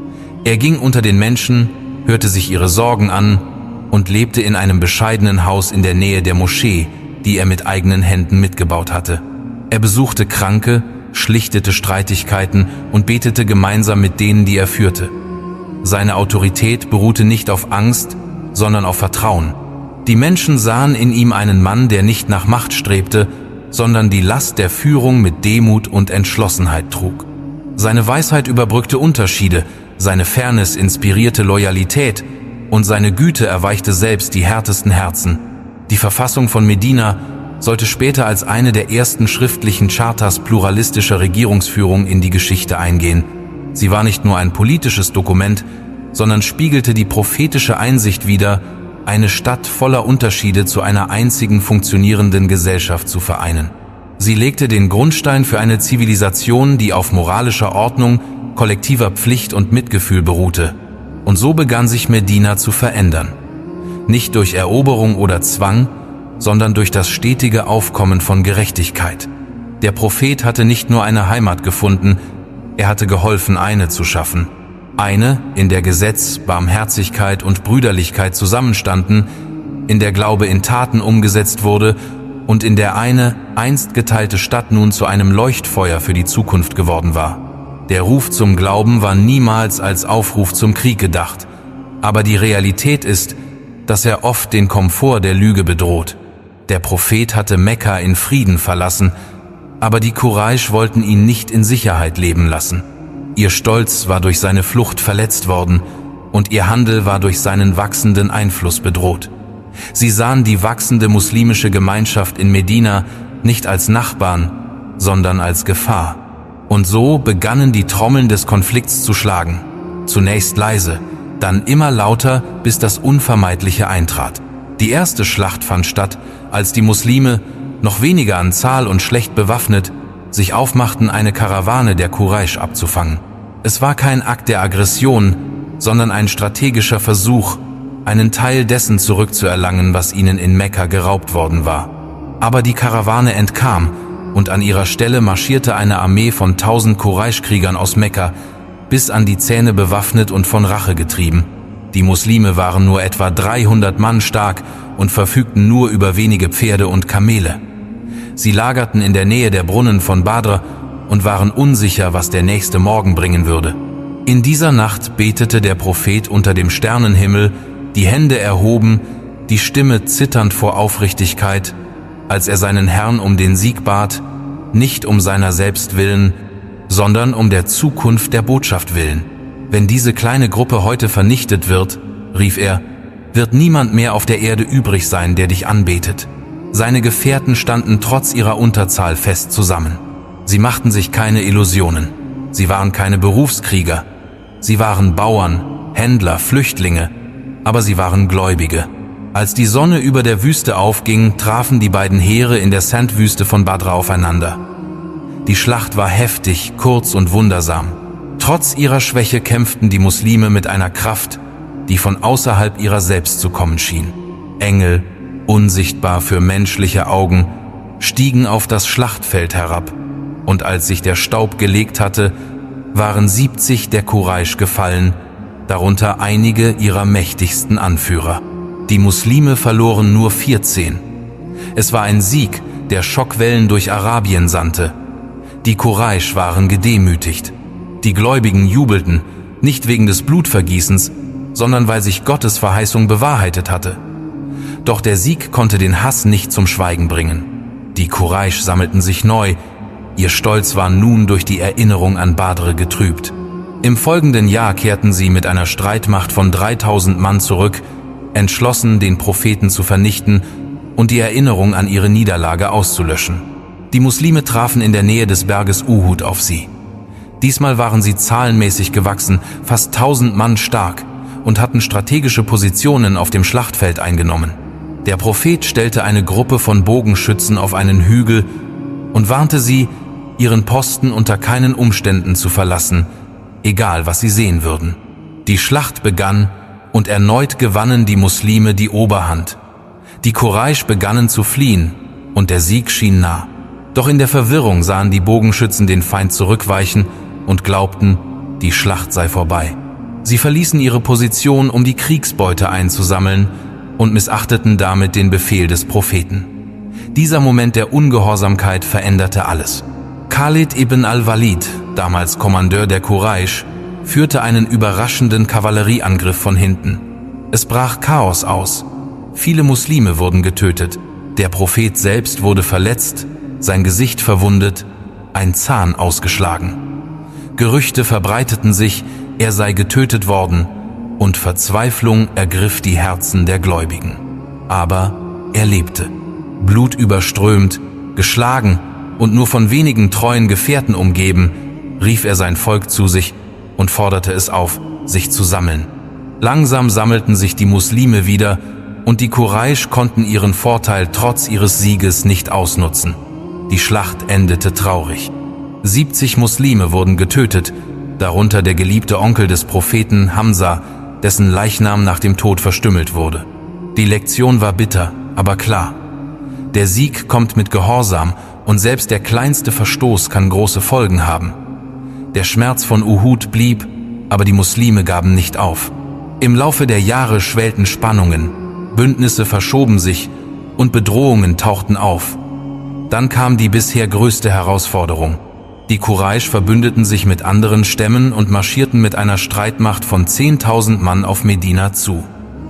Er ging unter den Menschen, hörte sich ihre Sorgen an und lebte in einem bescheidenen Haus in der Nähe der Moschee, die er mit eigenen Händen mitgebaut hatte. Er besuchte Kranke, schlichtete Streitigkeiten und betete gemeinsam mit denen, die er führte. Seine Autorität beruhte nicht auf Angst, sondern auf Vertrauen. Die Menschen sahen in ihm einen Mann, der nicht nach Macht strebte, sondern die Last der Führung mit Demut und Entschlossenheit trug. Seine Weisheit überbrückte Unterschiede, seine Fairness inspirierte Loyalität und seine Güte erweichte selbst die härtesten Herzen. Die Verfassung von Medina sollte später als eine der ersten schriftlichen Chartas pluralistischer Regierungsführung in die Geschichte eingehen. Sie war nicht nur ein politisches Dokument, sondern spiegelte die prophetische Einsicht wider, eine Stadt voller Unterschiede zu einer einzigen funktionierenden Gesellschaft zu vereinen. Sie legte den Grundstein für eine Zivilisation, die auf moralischer Ordnung, kollektiver Pflicht und Mitgefühl beruhte. Und so begann sich Medina zu verändern. Nicht durch Eroberung oder Zwang, sondern durch das stetige Aufkommen von Gerechtigkeit. Der Prophet hatte nicht nur eine Heimat gefunden, er hatte geholfen, eine zu schaffen. Eine, in der Gesetz, Barmherzigkeit und Brüderlichkeit zusammenstanden, in der Glaube in Taten umgesetzt wurde und in der eine, einst geteilte Stadt nun zu einem Leuchtfeuer für die Zukunft geworden war. Der Ruf zum Glauben war niemals als Aufruf zum Krieg gedacht, aber die Realität ist, dass er oft den Komfort der Lüge bedroht. Der Prophet hatte Mekka in Frieden verlassen, aber die Quraisch wollten ihn nicht in Sicherheit leben lassen. Ihr Stolz war durch seine Flucht verletzt worden und ihr Handel war durch seinen wachsenden Einfluss bedroht. Sie sahen die wachsende muslimische Gemeinschaft in Medina nicht als Nachbarn, sondern als Gefahr. Und so begannen die Trommeln des Konflikts zu schlagen. Zunächst leise, dann immer lauter, bis das Unvermeidliche eintrat. Die erste Schlacht fand statt, als die Muslime, noch weniger an Zahl und schlecht bewaffnet, sich aufmachten, eine Karawane der Quraisch abzufangen. Es war kein Akt der Aggression, sondern ein strategischer Versuch, einen Teil dessen zurückzuerlangen, was ihnen in Mekka geraubt worden war. Aber die Karawane entkam und an ihrer Stelle marschierte eine Armee von tausend Quraisch-Kriegern aus Mekka, bis an die Zähne bewaffnet und von Rache getrieben. Die Muslime waren nur etwa dreihundert Mann stark und verfügten nur über wenige Pferde und Kamele. Sie lagerten in der Nähe der Brunnen von Badr und waren unsicher, was der nächste Morgen bringen würde. In dieser Nacht betete der Prophet unter dem Sternenhimmel, die Hände erhoben, die Stimme zitternd vor Aufrichtigkeit, als er seinen Herrn um den Sieg bat, nicht um seiner selbst willen, sondern um der Zukunft der Botschaft willen. Wenn diese kleine Gruppe heute vernichtet wird, rief er, wird niemand mehr auf der Erde übrig sein, der dich anbetet. Seine Gefährten standen trotz ihrer Unterzahl fest zusammen. Sie machten sich keine Illusionen. Sie waren keine Berufskrieger. Sie waren Bauern, Händler, Flüchtlinge, aber sie waren Gläubige. Als die Sonne über der Wüste aufging, trafen die beiden Heere in der Sandwüste von Badr aufeinander. Die Schlacht war heftig, kurz und wundersam. Trotz ihrer Schwäche kämpften die Muslime mit einer Kraft, die von außerhalb ihrer selbst zu kommen schien. Engel, unsichtbar für menschliche Augen, stiegen auf das Schlachtfeld herab, und als sich der Staub gelegt hatte, waren siebzig der Quraisch gefallen, darunter einige ihrer mächtigsten Anführer. Die Muslime verloren nur vierzehn. Es war ein Sieg, der Schockwellen durch Arabien sandte. Die Quraisch waren gedemütigt. Die Gläubigen jubelten, nicht wegen des Blutvergießens, sondern weil sich Gottes Verheißung bewahrheitet hatte. Doch der Sieg konnte den Hass nicht zum Schweigen bringen. Die Quraisch sammelten sich neu, ihr Stolz war nun durch die Erinnerung an Badr getrübt. Im folgenden Jahr kehrten sie mit einer Streitmacht von dreitausend Mann zurück, entschlossen, den Propheten zu vernichten und die Erinnerung an ihre Niederlage auszulöschen. Die Muslime trafen in der Nähe des Berges Uhud auf sie. Diesmal waren sie zahlenmäßig gewachsen, fast tausend Mann stark, und hatten strategische Positionen auf dem Schlachtfeld eingenommen. Der Prophet stellte eine Gruppe von Bogenschützen auf einen Hügel und warnte sie, ihren Posten unter keinen Umständen zu verlassen, egal was sie sehen würden. Die Schlacht begann und erneut gewannen die Muslime die Oberhand. Die Quraisch begannen zu fliehen und der Sieg schien nah. Doch in der Verwirrung sahen die Bogenschützen den Feind zurückweichen und glaubten, die Schlacht sei vorbei. Sie verließen ihre Position, um die Kriegsbeute einzusammeln und missachteten damit den Befehl des Propheten. Dieser Moment der Ungehorsamkeit veränderte alles. Khalid ibn al-Walid, damals Kommandeur der Quraisch, führte einen überraschenden Kavallerieangriff von hinten. Es brach Chaos aus. Viele Muslime wurden getötet. Der Prophet selbst wurde verletzt, sein Gesicht verwundet, ein Zahn ausgeschlagen. Gerüchte verbreiteten sich, er sei getötet worden, und Verzweiflung ergriff die Herzen der Gläubigen. Aber er lebte. Blutüberströmt, geschlagen und nur von wenigen treuen Gefährten umgeben, rief er sein Volk zu sich und forderte es auf, sich zu sammeln. Langsam sammelten sich die Muslime wieder und die Quraisch konnten ihren Vorteil trotz ihres Sieges nicht ausnutzen. Die Schlacht endete traurig. siebzig Muslime wurden getötet, darunter der geliebte Onkel des Propheten Hamza, dessen Leichnam nach dem Tod verstümmelt wurde. Die Lektion war bitter, aber klar. Der Sieg kommt mit Gehorsam und selbst der kleinste Verstoß kann große Folgen haben. Der Schmerz von Uhud blieb, aber die Muslime gaben nicht auf. Im Laufe der Jahre schwellten Spannungen, Bündnisse verschoben sich und Bedrohungen tauchten auf. Dann kam die bisher größte Herausforderung. Die Quraisch verbündeten sich mit anderen Stämmen und marschierten mit einer Streitmacht von zehntausend Mann auf Medina zu.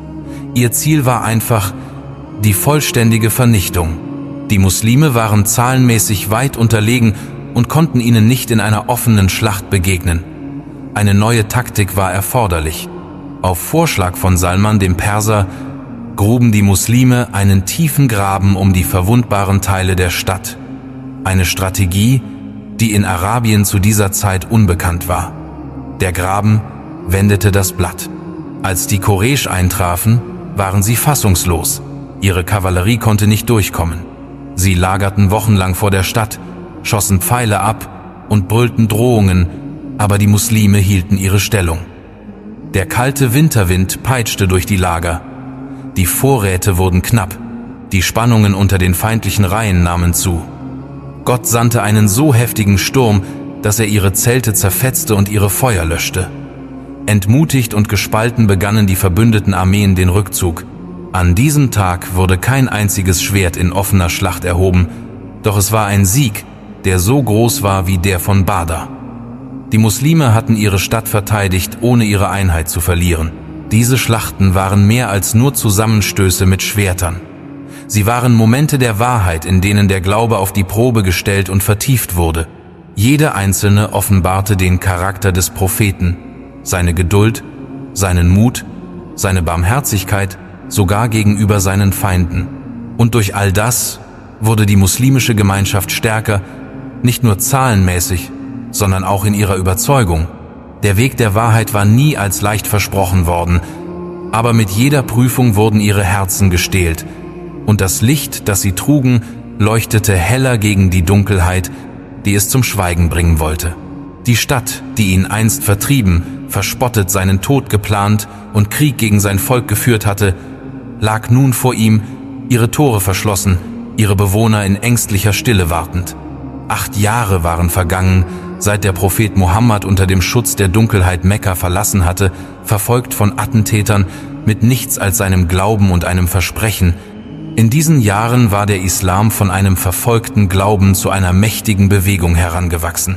Ihr Ziel war einfach die vollständige Vernichtung. Die Muslime waren zahlenmäßig weit unterlegen und konnten ihnen nicht in einer offenen Schlacht begegnen. Eine neue Taktik war erforderlich. Auf Vorschlag von Salman dem Perser gruben die Muslime einen tiefen Graben um die verwundbaren Teile der Stadt. Eine Strategie, die in Arabien zu dieser Zeit unbekannt war. Der Graben wendete das Blatt. Als die Quraisch eintrafen, waren sie fassungslos. Ihre Kavallerie konnte nicht durchkommen. Sie lagerten wochenlang vor der Stadt, schossen Pfeile ab und brüllten Drohungen, aber die Muslime hielten ihre Stellung. Der kalte Winterwind peitschte durch die Lager. Die Vorräte wurden knapp. Die Spannungen unter den feindlichen Reihen nahmen zu. Gott sandte einen so heftigen Sturm, dass er ihre Zelte zerfetzte und ihre Feuer löschte. Entmutigt und gespalten begannen die verbündeten Armeen den Rückzug. An diesem Tag wurde kein einziges Schwert in offener Schlacht erhoben, doch es war ein Sieg, der so groß war wie der von Badr. Die Muslime hatten ihre Stadt verteidigt, ohne ihre Einheit zu verlieren. Diese Schlachten waren mehr als nur Zusammenstöße mit Schwertern. Sie waren Momente der Wahrheit, in denen der Glaube auf die Probe gestellt und vertieft wurde. Jede einzelne offenbarte den Charakter des Propheten, seine Geduld, seinen Mut, seine Barmherzigkeit, sogar gegenüber seinen Feinden. Und durch all das wurde die muslimische Gemeinschaft stärker, nicht nur zahlenmäßig, sondern auch in ihrer Überzeugung. Der Weg der Wahrheit war nie als leicht versprochen worden, aber mit jeder Prüfung wurden ihre Herzen gestählt, und das Licht, das sie trugen, leuchtete heller gegen die Dunkelheit, die es zum Schweigen bringen wollte. Die Stadt, die ihn einst vertrieben, verspottet, seinen Tod geplant und Krieg gegen sein Volk geführt hatte, lag nun vor ihm, ihre Tore verschlossen, ihre Bewohner in ängstlicher Stille wartend. Acht Jahre waren vergangen, seit der Prophet Mohammed unter dem Schutz der Dunkelheit Mekka verlassen hatte, verfolgt von Attentätern, mit nichts als seinem Glauben und einem Versprechen. In diesen Jahren war der Islam von einem verfolgten Glauben zu einer mächtigen Bewegung herangewachsen.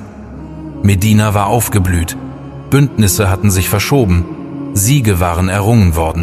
Medina war aufgeblüht, Bündnisse hatten sich verschoben, Siege waren errungen worden.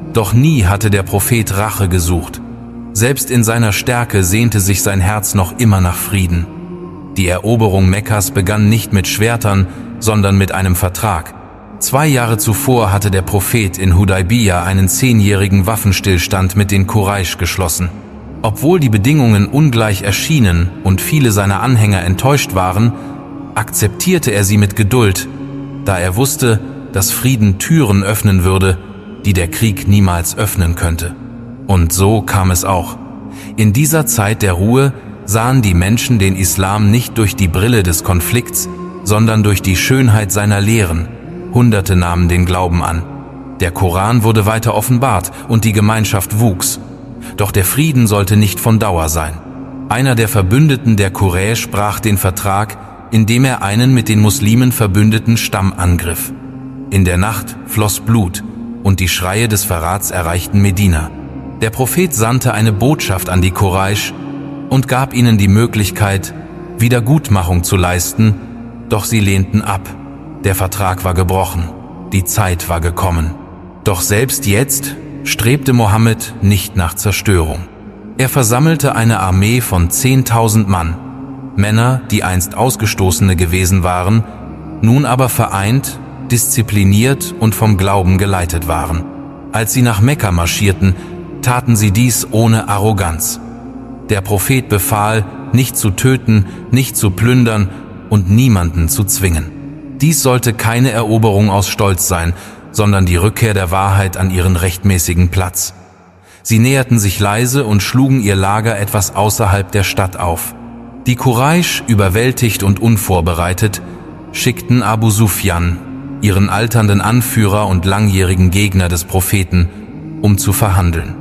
Doch nie hatte der Prophet Rache gesucht. Selbst in seiner Stärke sehnte sich sein Herz noch immer nach Frieden. Die Eroberung Mekkas begann nicht mit Schwertern, sondern mit einem Vertrag. Zwei Jahre zuvor hatte der Prophet in Hudaybiyah einen zehnjährigen Waffenstillstand mit den Quraisch geschlossen. Obwohl die Bedingungen ungleich erschienen und viele seiner Anhänger enttäuscht waren, akzeptierte er sie mit Geduld, da er wusste, dass Frieden Türen öffnen würde, die der Krieg niemals öffnen könnte. Und so kam es auch. In dieser Zeit der Ruhe sahen die Menschen den Islam nicht durch die Brille des Konflikts, sondern durch die Schönheit seiner Lehren. Hunderte nahmen den Glauben an. Der Koran wurde weiter offenbart und die Gemeinschaft wuchs. Doch der Frieden sollte nicht von Dauer sein. Einer der Verbündeten der Quraysh brach den Vertrag, indem er einen mit den Muslimen verbündeten Stamm angriff. In der Nacht floss Blut und die Schreie des Verrats erreichten Medina. Der Prophet sandte eine Botschaft an die Quraysh und gab ihnen die Möglichkeit, Wiedergutmachung zu leisten, doch sie lehnten ab. Der Vertrag war gebrochen, die Zeit war gekommen. Doch selbst jetzt strebte Mohammed nicht nach Zerstörung. Er versammelte eine Armee von zehntausend Mann, Männer, die einst Ausgestoßene gewesen waren, nun aber vereint, diszipliniert und vom Glauben geleitet waren. Als sie nach Mekka marschierten, taten sie dies ohne Arroganz. Der Prophet befahl, nicht zu töten, nicht zu plündern und niemanden zu zwingen. Dies sollte keine Eroberung aus Stolz sein, sondern die Rückkehr der Wahrheit an ihren rechtmäßigen Platz. Sie näherten sich leise und schlugen ihr Lager etwas außerhalb der Stadt auf. Die Quraisch, überwältigt und unvorbereitet, schickten Abu Sufjan, ihren alternden Anführer und langjährigen Gegner des Propheten, um zu verhandeln.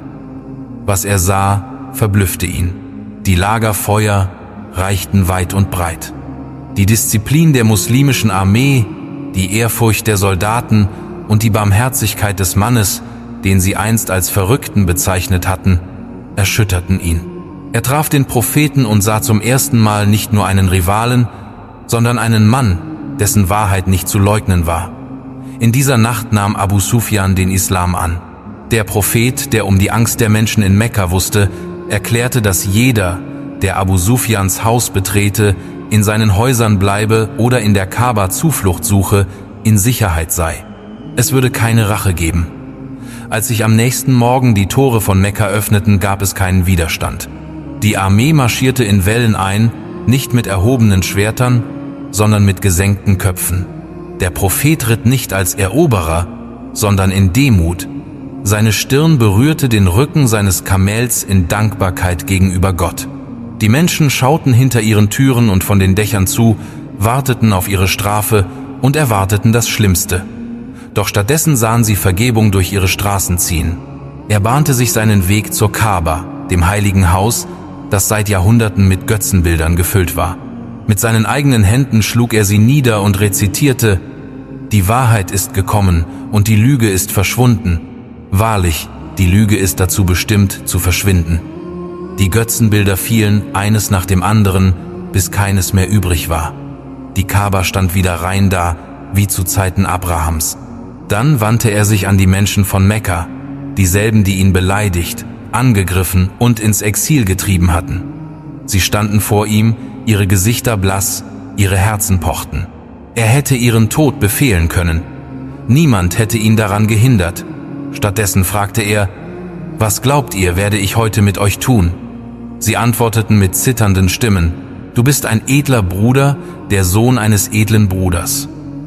Was er sah, verblüffte ihn. Die Lagerfeuer reichten weit und breit. Die Disziplin der muslimischen Armee, die Ehrfurcht der Soldaten und die Barmherzigkeit des Mannes, den sie einst als Verrückten bezeichnet hatten, erschütterten ihn. Er traf den Propheten und sah zum ersten Mal nicht nur einen Rivalen, sondern einen Mann, dessen Wahrheit nicht zu leugnen war. In dieser Nacht nahm Abu Sufjan den Islam an. Der Prophet, der um die Angst der Menschen in Mekka wusste, erklärte, dass jeder, der Abu Sufjans Haus betrete, in seinen Häusern bleibe oder in der Kaaba Zuflucht suche, in Sicherheit sei. Es würde keine Rache geben. Als sich am nächsten Morgen die Tore von Mekka öffneten, gab es keinen Widerstand. Die Armee marschierte in Wellen ein, nicht mit erhobenen Schwertern, sondern mit gesenkten Köpfen. Der Prophet ritt nicht als Eroberer, sondern in Demut. Seine Stirn berührte den Rücken seines Kamels in Dankbarkeit gegenüber Gott. Die Menschen schauten hinter ihren Türen und von den Dächern zu, warteten auf ihre Strafe und erwarteten das Schlimmste. Doch stattdessen sahen sie Vergebung durch ihre Straßen ziehen. Er bahnte sich seinen Weg zur Kaaba, dem heiligen Haus, das seit Jahrhunderten mit Götzenbildern gefüllt war. Mit seinen eigenen Händen schlug er sie nieder und rezitierte: Die Wahrheit ist gekommen und die Lüge ist verschwunden. Wahrlich, die Lüge ist dazu bestimmt, zu verschwinden. Die Götzenbilder fielen, eines nach dem anderen, bis keines mehr übrig war. Die Kaaba stand wieder rein da, wie zu Zeiten Abrahams. Dann wandte er sich an die Menschen von Mekka, dieselben, die ihn beleidigt, angegriffen und ins Exil getrieben hatten. Sie standen vor ihm, ihre Gesichter blass, ihre Herzen pochten. Er hätte ihren Tod befehlen können. Niemand hätte ihn daran gehindert. Stattdessen fragte er: Was glaubt ihr, werde ich heute mit euch tun? Sie antworteten mit zitternden Stimmen: Du bist ein edler Bruder, der Sohn eines edlen Bruders.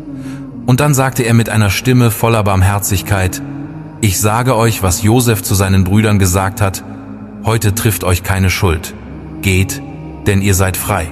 Und dann sagte er mit einer Stimme voller Barmherzigkeit: Ich sage euch, was Josef zu seinen Brüdern gesagt hat: Heute trifft euch keine Schuld. Geht, denn ihr seid frei.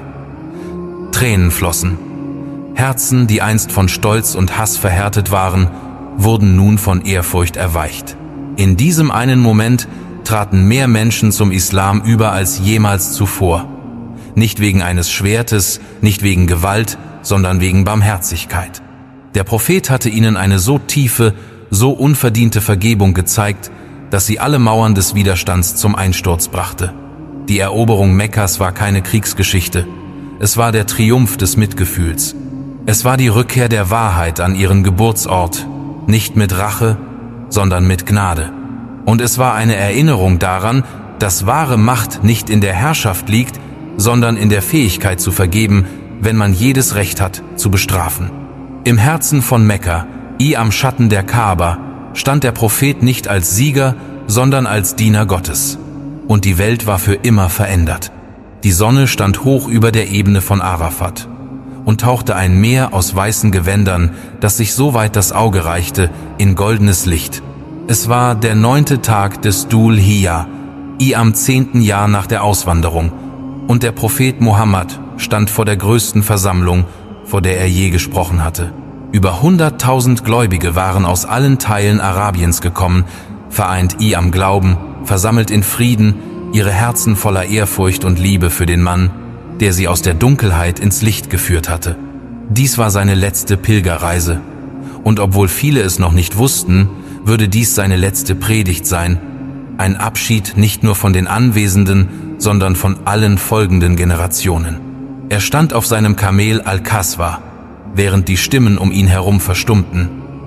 Tränen flossen. Herzen, die einst von Stolz und Hass verhärtet waren, wurden nun von Ehrfurcht erweicht. In diesem einen Moment traten mehr Menschen zum Islam über als jemals zuvor. Nicht wegen eines Schwertes, nicht wegen Gewalt, sondern wegen Barmherzigkeit. Der Prophet hatte ihnen eine so tiefe, so unverdiente Vergebung gezeigt, dass sie alle Mauern des Widerstands zum Einsturz brachte. Die Eroberung Mekkas war keine Kriegsgeschichte. Es war der Triumph des Mitgefühls. Es war die Rückkehr der Wahrheit an ihren Geburtsort, nicht mit Rache, sondern mit Gnade. Und es war eine Erinnerung daran, dass wahre Macht nicht in der Herrschaft liegt, sondern in der Fähigkeit zu vergeben, wenn man jedes Recht hat, zu bestrafen. Im Herzen von Mekka, i am Schatten der Kaaba, stand der Prophet nicht als Sieger, sondern als Diener Gottes. Und die Welt war für immer verändert. Die Sonne stand hoch über der Ebene von Arafat und tauchte ein Meer aus weißen Gewändern, das sich so weit das Auge reichte, in goldenes Licht. Es war der neunte Tag des Dhul Hijjah, i am zehnten Jahr nach der Auswanderung, und der Prophet Mohammed stand vor der größten Versammlung, vor der er je gesprochen hatte. Über hunderttausend Gläubige waren aus allen Teilen Arabiens gekommen, vereint i am Glauben, versammelt in Frieden, ihre Herzen voller Ehrfurcht und Liebe für den Mann, der sie aus der Dunkelheit ins Licht geführt hatte. Dies war seine letzte Pilgerreise. Und obwohl viele es noch nicht wussten, würde dies seine letzte Predigt sein. Ein Abschied nicht nur von den Anwesenden, sondern von allen folgenden Generationen. Er stand auf seinem Kamel Al-Kaswa, während die Stimmen um ihn herum verstummten.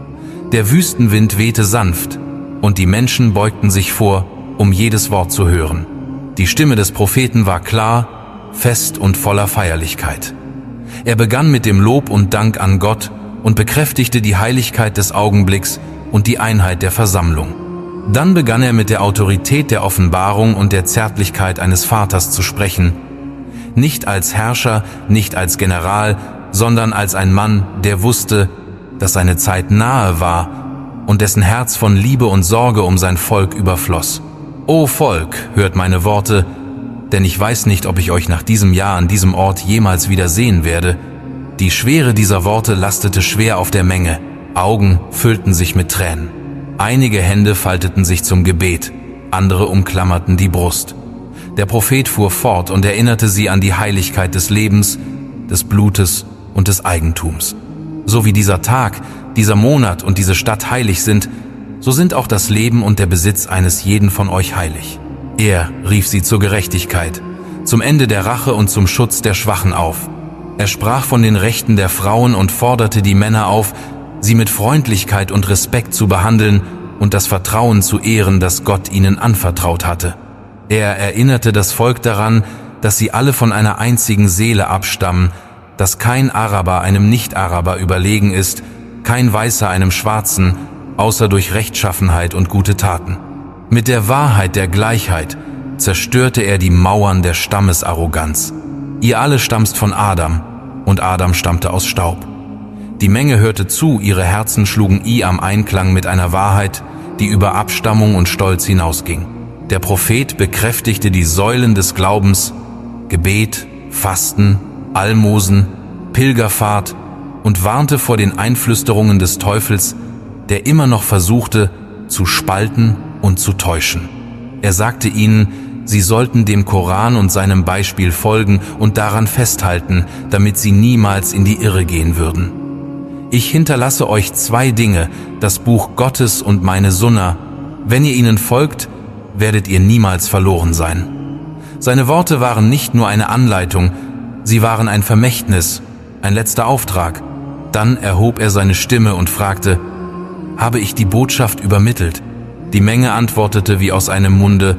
Der Wüstenwind wehte sanft, und die Menschen beugten sich vor, um jedes Wort zu hören. Die Stimme des Propheten war klar, fest und voller Feierlichkeit. Er begann mit dem Lob und Dank an Gott und bekräftigte die Heiligkeit des Augenblicks und die Einheit der Versammlung. Dann begann er mit der Autorität der Offenbarung und der Zärtlichkeit eines Vaters zu sprechen, nicht als Herrscher, nicht als General, sondern als ein Mann, der wusste, dass seine Zeit nahe war und dessen Herz von Liebe und Sorge um sein Volk überfloss. O Volk, hört meine Worte, denn ich weiß nicht, ob ich euch nach diesem Jahr an diesem Ort jemals wieder sehen werde. Die Schwere dieser Worte lastete schwer auf der Menge, Augen füllten sich mit Tränen. Einige Hände falteten sich zum Gebet, andere umklammerten die Brust. Der Prophet fuhr fort und erinnerte sie an die Heiligkeit des Lebens, des Blutes und des Eigentums. So wie dieser Tag, dieser Monat und diese Stadt heilig sind, so sind auch das Leben und der Besitz eines jeden von euch heilig. Er rief sie zur Gerechtigkeit, zum Ende der Rache und zum Schutz der Schwachen auf. Er sprach von den Rechten der Frauen und forderte die Männer auf, sie mit Freundlichkeit und Respekt zu behandeln und das Vertrauen zu ehren, das Gott ihnen anvertraut hatte. Er erinnerte das Volk daran, dass sie alle von einer einzigen Seele abstammen, dass kein Araber einem Nicht-Araber überlegen ist, kein Weißer einem Schwarzen, außer durch Rechtschaffenheit und gute Taten. Mit der Wahrheit der Gleichheit zerstörte er die Mauern der Stammesarroganz. Ihr alle stammt von Adam, und Adam stammte aus Staub. Die Menge hörte zu, ihre Herzen schlugen i am Einklang mit einer Wahrheit, die über Abstammung und Stolz hinausging. Der Prophet bekräftigte die Säulen des Glaubens, Gebet, Fasten, Almosen, Pilgerfahrt und warnte vor den Einflüsterungen des Teufels, der immer noch versuchte, zu spalten und zu täuschen. Er sagte ihnen, sie sollten dem Koran und seinem Beispiel folgen und daran festhalten, damit sie niemals in die Irre gehen würden. Ich hinterlasse euch zwei Dinge, das Buch Gottes und meine Sunna. Wenn ihr ihnen folgt, werdet ihr niemals verloren sein. Seine Worte waren nicht nur eine Anleitung, sie waren ein Vermächtnis, ein letzter Auftrag. Dann erhob er seine Stimme und fragte, habe ich die Botschaft übermittelt? Die Menge antwortete wie aus einem Munde,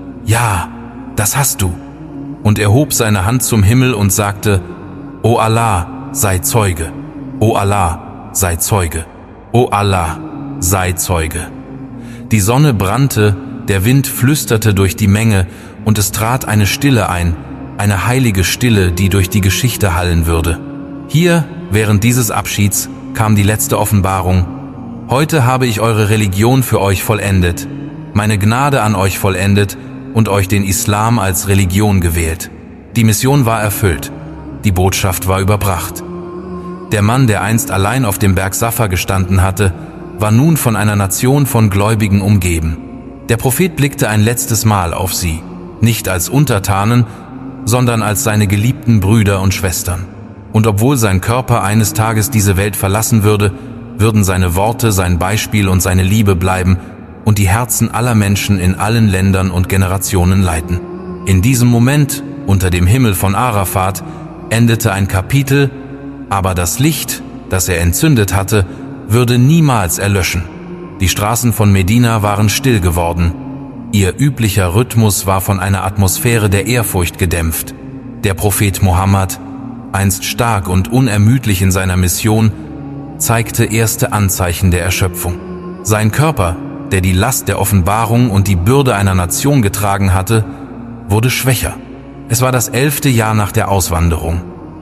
ja, das hast du. Und er hob seine Hand zum Himmel und sagte, O Allah, sei Zeuge. O Allah, sei Zeuge. O Allah, sei Zeuge. Die Sonne brannte, der Wind flüsterte durch die Menge und es trat eine Stille ein, eine heilige Stille, die durch die Geschichte hallen würde. Hier, während dieses Abschieds, kam die letzte Offenbarung. Heute habe ich eure Religion für euch vollendet, meine Gnade an euch vollendet und euch den Islam als Religion gewählt. Die Mission war erfüllt, die Botschaft war überbracht. Der Mann, der einst allein auf dem Berg Safa gestanden hatte, war nun von einer Nation von Gläubigen umgeben. Der Prophet blickte ein letztes Mal auf sie, nicht als Untertanen, sondern als seine geliebten Brüder und Schwestern. Und obwohl sein Körper eines Tages diese Welt verlassen würde, würden seine Worte, sein Beispiel und seine Liebe bleiben und die Herzen aller Menschen in allen Ländern und Generationen leiten. In diesem Moment, unter dem Himmel von Arafat, endete ein Kapitel, aber das Licht, das er entzündet hatte, würde niemals erlöschen. Die Straßen von Medina waren still geworden. Ihr üblicher Rhythmus war von einer Atmosphäre der Ehrfurcht gedämpft. Der Prophet Mohammed, einst stark und unermüdlich in seiner Mission, zeigte erste Anzeichen der Erschöpfung. Sein Körper, der die Last der Offenbarung und die Bürde einer Nation getragen hatte, wurde schwächer. Es war das elfte Jahr nach der Auswanderung.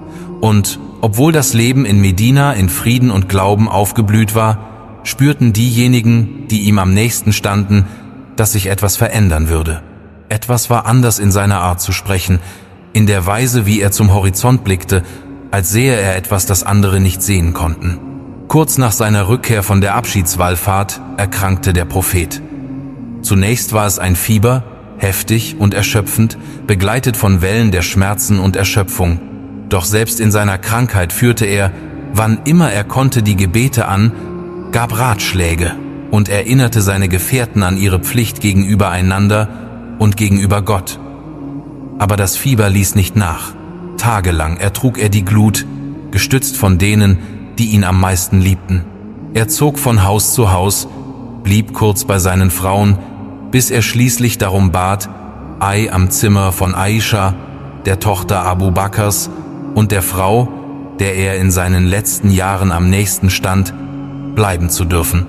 Und obwohl das Leben in Medina in Frieden und Glauben aufgeblüht war, spürten diejenigen, die ihm am nächsten standen, dass sich etwas verändern würde. Etwas war anders in seiner Art zu sprechen, in der Weise, wie er zum Horizont blickte, als sähe er etwas, das andere nicht sehen konnten. Kurz nach seiner Rückkehr von der Abschiedswallfahrt erkrankte der Prophet. Zunächst war es ein Fieber, heftig und erschöpfend, begleitet von Wellen der Schmerzen und Erschöpfung. Doch selbst in seiner Krankheit führte er, wann immer er konnte, die Gebete an, gab Ratschläge und erinnerte seine Gefährten an ihre Pflicht gegenüber einander und gegenüber Gott. Aber das Fieber ließ nicht nach. Tagelang ertrug er die Glut, gestützt von denen, die ihn am meisten liebten. Er zog von Haus zu Haus, blieb kurz bei seinen Frauen, bis er schließlich darum bat, Ei am Zimmer von Aischa, der Tochter Abu Bakrs und der Frau, der er in seinen letzten Jahren am nächsten stand, bleiben zu dürfen.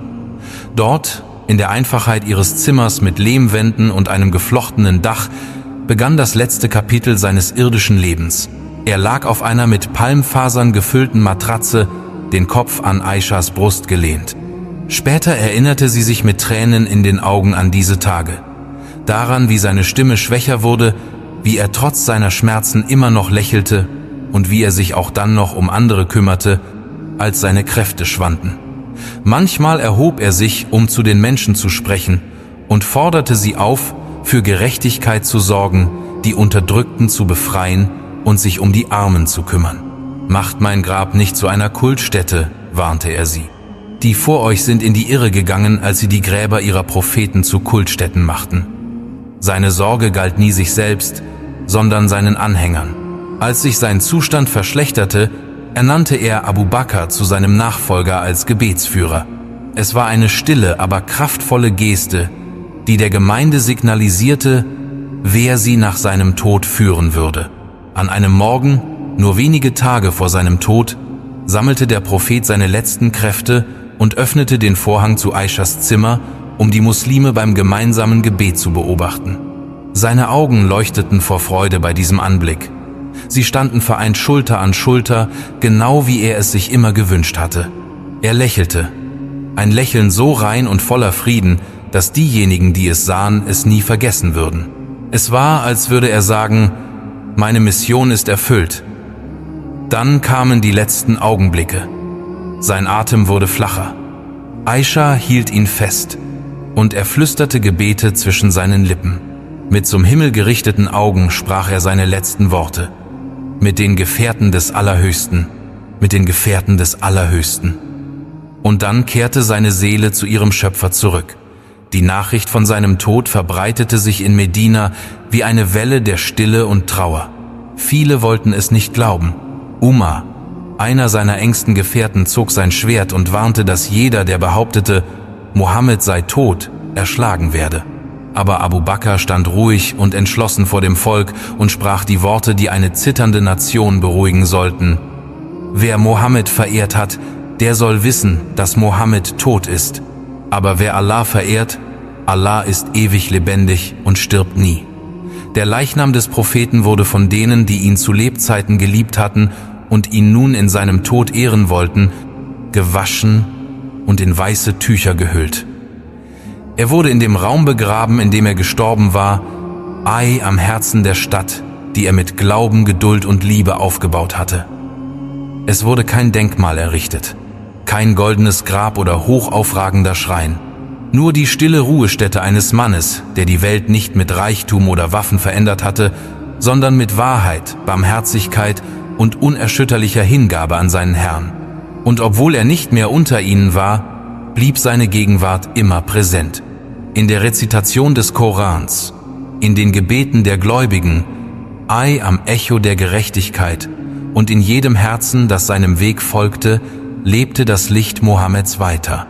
Dort, in der Einfachheit ihres Zimmers mit Lehmwänden und einem geflochtenen Dach, begann das letzte Kapitel seines irdischen Lebens. Er lag auf einer mit Palmfasern gefüllten Matratze, den Kopf an Aischas Brust gelehnt. Später erinnerte sie sich mit Tränen in den Augen an diese Tage. Daran, wie seine Stimme schwächer wurde, wie er trotz seiner Schmerzen immer noch lächelte und wie er sich auch dann noch um andere kümmerte, als seine Kräfte schwanden. Manchmal erhob er sich, um zu den Menschen zu sprechen, und forderte sie auf, für Gerechtigkeit zu sorgen, die Unterdrückten zu befreien und sich um die Armen zu kümmern. Macht mein Grab nicht zu einer Kultstätte, warnte er sie. Die vor euch sind in die Irre gegangen, als sie die Gräber ihrer Propheten zu Kultstätten machten. Seine Sorge galt nie sich selbst, sondern seinen Anhängern. Als sich sein Zustand verschlechterte, ernannte er Abu Bakr zu seinem Nachfolger als Gebetsführer. Es war eine stille, aber kraftvolle Geste, die der Gemeinde signalisierte, wer sie nach seinem Tod führen würde. An einem Morgen, nur wenige Tage vor seinem Tod, sammelte der Prophet seine letzten Kräfte und öffnete den Vorhang zu Aischas Zimmer, um die Muslime beim gemeinsamen Gebet zu beobachten. Seine Augen leuchteten vor Freude bei diesem Anblick. Sie standen vereint Schulter an Schulter, genau wie er es sich immer gewünscht hatte. Er lächelte. Ein Lächeln so rein und voller Frieden, dass diejenigen, die es sahen, es nie vergessen würden. Es war, als würde er sagen, meine Mission ist erfüllt. Dann kamen die letzten Augenblicke. Sein Atem wurde flacher. Aischa hielt ihn fest, und er flüsterte Gebete zwischen seinen Lippen. Mit zum Himmel gerichteten Augen sprach er seine letzten Worte. Mit den Gefährten des Allerhöchsten, mit den Gefährten des Allerhöchsten. Und dann kehrte seine Seele zu ihrem Schöpfer zurück. Die Nachricht von seinem Tod verbreitete sich in Medina wie eine Welle der Stille und Trauer. Viele wollten es nicht glauben. Umar, einer seiner engsten Gefährten, zog sein Schwert und warnte, dass jeder, der behauptete, Mohammed sei tot, erschlagen werde. Aber Abu Bakr stand ruhig und entschlossen vor dem Volk und sprach die Worte, die eine zitternde Nation beruhigen sollten. Wer Mohammed verehrt hat, der soll wissen, dass Mohammed tot ist. Aber wer Allah verehrt, Allah ist ewig lebendig und stirbt nie. Der Leichnam des Propheten wurde von denen, die ihn zu Lebzeiten geliebt hatten und ihn nun in seinem Tod ehren wollten, gewaschen und in weiße Tücher gehüllt. Er wurde in dem Raum begraben, in dem er gestorben war, Ei am Herzen der Stadt, die er mit Glauben, Geduld und Liebe aufgebaut hatte. Es wurde kein Denkmal errichtet, kein goldenes Grab oder hochaufragender Schrein. Nur die stille Ruhestätte eines Mannes, der die Welt nicht mit Reichtum oder Waffen verändert hatte, sondern mit Wahrheit, Barmherzigkeit und unerschütterlicher Hingabe an seinen Herrn. Und obwohl er nicht mehr unter ihnen war, blieb seine Gegenwart immer präsent. In der Rezitation des Korans, in den Gebeten der Gläubigen, Ei am Echo der Gerechtigkeit und in jedem Herzen, das seinem Weg folgte, lebte das Licht Mohammeds weiter.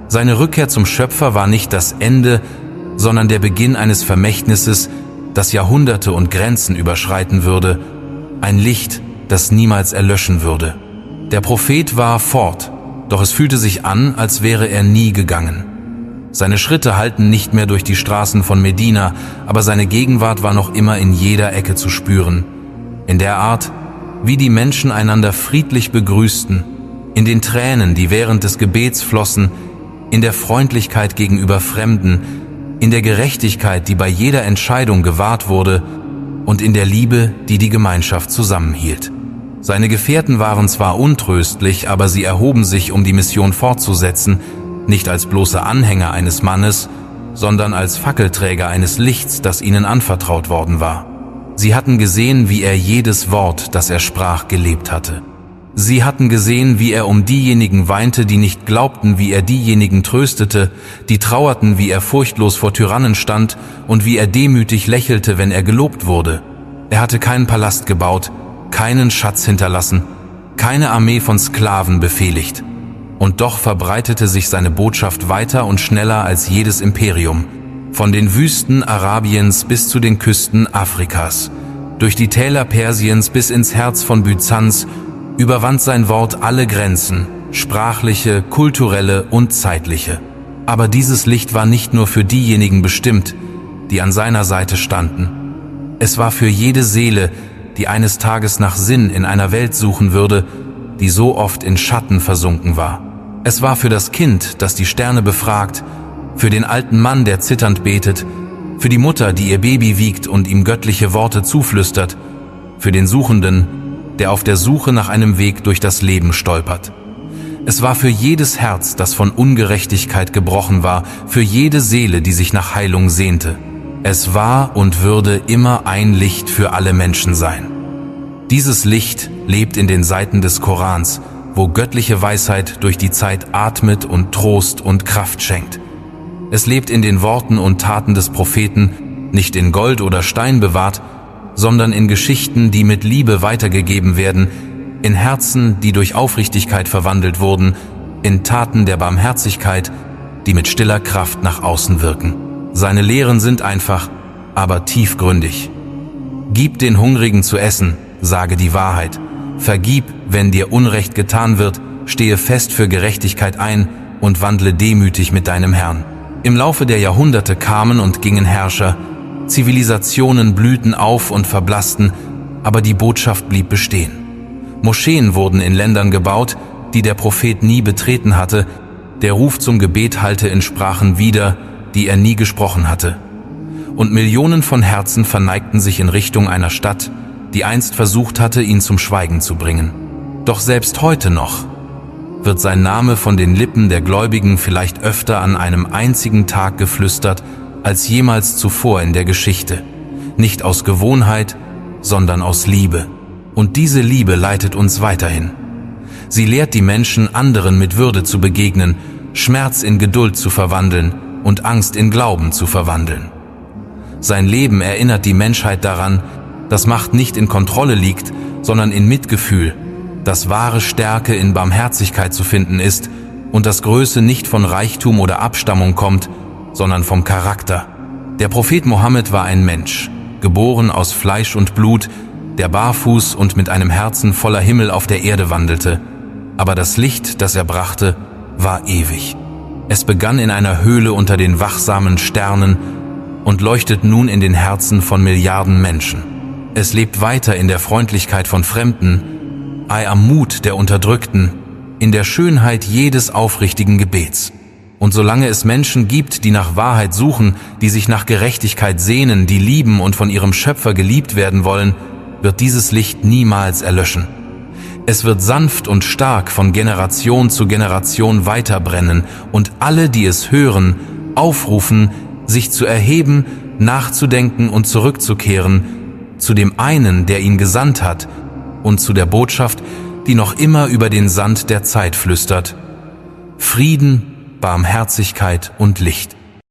Seine Rückkehr zum Schöpfer war nicht das Ende, sondern der Beginn eines Vermächtnisses, das Jahrhunderte und Grenzen überschreiten würde, ein Licht, das niemals erlöschen würde. Der Prophet war fort, doch es fühlte sich an, als wäre er nie gegangen. Seine Schritte hallten nicht mehr durch die Straßen von Medina, aber seine Gegenwart war noch immer in jeder Ecke zu spüren. In der Art, wie die Menschen einander friedlich begrüßten, in den Tränen, die während des Gebets flossen, in der Freundlichkeit gegenüber Fremden, in der Gerechtigkeit, die bei jeder Entscheidung gewahrt wurde, und in der Liebe, die die Gemeinschaft zusammenhielt. Seine Gefährten waren zwar untröstlich, aber sie erhoben sich, um die Mission fortzusetzen, nicht als bloße Anhänger eines Mannes, sondern als Fackelträger eines Lichts, das ihnen anvertraut worden war. Sie hatten gesehen, wie er jedes Wort, das er sprach, gelebt hatte. Sie hatten gesehen, wie er um diejenigen weinte, die nicht glaubten, wie er diejenigen tröstete, die trauerten, wie er furchtlos vor Tyrannen stand und wie er demütig lächelte, wenn er gelobt wurde. Er hatte keinen Palast gebaut, keinen Schatz hinterlassen, keine Armee von Sklaven befehligt. Und doch verbreitete sich seine Botschaft weiter und schneller als jedes Imperium, von den Wüsten Arabiens bis zu den Küsten Afrikas, durch die Täler Persiens bis ins Herz von Byzanz, überwand sein Wort alle Grenzen, sprachliche, kulturelle und zeitliche. Aber dieses Licht war nicht nur für diejenigen bestimmt, die an seiner Seite standen. Es war für jede Seele, die eines Tages nach Sinn in einer Welt suchen würde, die so oft in Schatten versunken war. Es war für das Kind, das die Sterne befragt, für den alten Mann, der zitternd betet, für die Mutter, die ihr Baby wiegt und ihm göttliche Worte zuflüstert, für den Suchenden, der auf der Suche nach einem Weg durch das Leben stolpert. Es war für jedes Herz, das von Ungerechtigkeit gebrochen war, für jede Seele, die sich nach Heilung sehnte. Es war und würde immer ein Licht für alle Menschen sein. Dieses Licht lebt in den Seiten des Korans, wo göttliche Weisheit durch die Zeit atmet und Trost und Kraft schenkt. Es lebt in den Worten und Taten des Propheten, nicht in Gold oder Stein bewahrt, sondern in Geschichten, die mit Liebe weitergegeben werden, in Herzen, die durch Aufrichtigkeit verwandelt wurden, in Taten der Barmherzigkeit, die mit stiller Kraft nach außen wirken. Seine Lehren sind einfach, aber tiefgründig. Gib den Hungrigen zu essen, sage die Wahrheit. Vergib, wenn dir Unrecht getan wird, stehe fest für Gerechtigkeit ein und wandle demütig mit deinem Herrn. Im Laufe der Jahrhunderte kamen und gingen Herrscher, Zivilisationen blühten auf und verblassten, aber die Botschaft blieb bestehen. Moscheen wurden in Ländern gebaut, die der Prophet nie betreten hatte, der Ruf zum Gebet hallte in Sprachen wieder, die er nie gesprochen hatte. Und Millionen von Herzen verneigten sich in Richtung einer Stadt, die einst versucht hatte, ihn zum Schweigen zu bringen. Doch selbst heute noch wird sein Name von den Lippen der Gläubigen vielleicht öfter an einem einzigen Tag geflüstert, als jemals zuvor in der Geschichte. Nicht aus Gewohnheit, sondern aus Liebe. Und diese Liebe leitet uns weiterhin. Sie lehrt die Menschen, anderen mit Würde zu begegnen, Schmerz in Geduld zu verwandeln und Angst in Glauben zu verwandeln. Sein Leben erinnert die Menschheit daran, dass Macht nicht in Kontrolle liegt, sondern in Mitgefühl, dass wahre Stärke in Barmherzigkeit zu finden ist und dass Größe nicht von Reichtum oder Abstammung kommt, sondern vom Charakter. Der Prophet Mohammed war ein Mensch, geboren aus Fleisch und Blut, der barfuß und mit einem Herzen voller Himmel auf der Erde wandelte. Aber das Licht, das er brachte, war ewig. Es begann in einer Höhle unter den wachsamen Sternen und leuchtet nun in den Herzen von Milliarden Menschen. Es lebt weiter in der Freundlichkeit von Fremden, am Mut der Unterdrückten, in der Schönheit jedes aufrichtigen Gebets. Und solange es Menschen gibt, die nach Wahrheit suchen, die sich nach Gerechtigkeit sehnen, die lieben und von ihrem Schöpfer geliebt werden wollen, wird dieses Licht niemals erlöschen. Es wird sanft und stark von Generation zu Generation weiterbrennen und alle, die es hören, aufrufen, sich zu erheben, nachzudenken und zurückzukehren zu dem einen, der ihn gesandt hat, und zu der Botschaft, die noch immer über den Sand der Zeit flüstert: Frieden, Barmherzigkeit und Licht.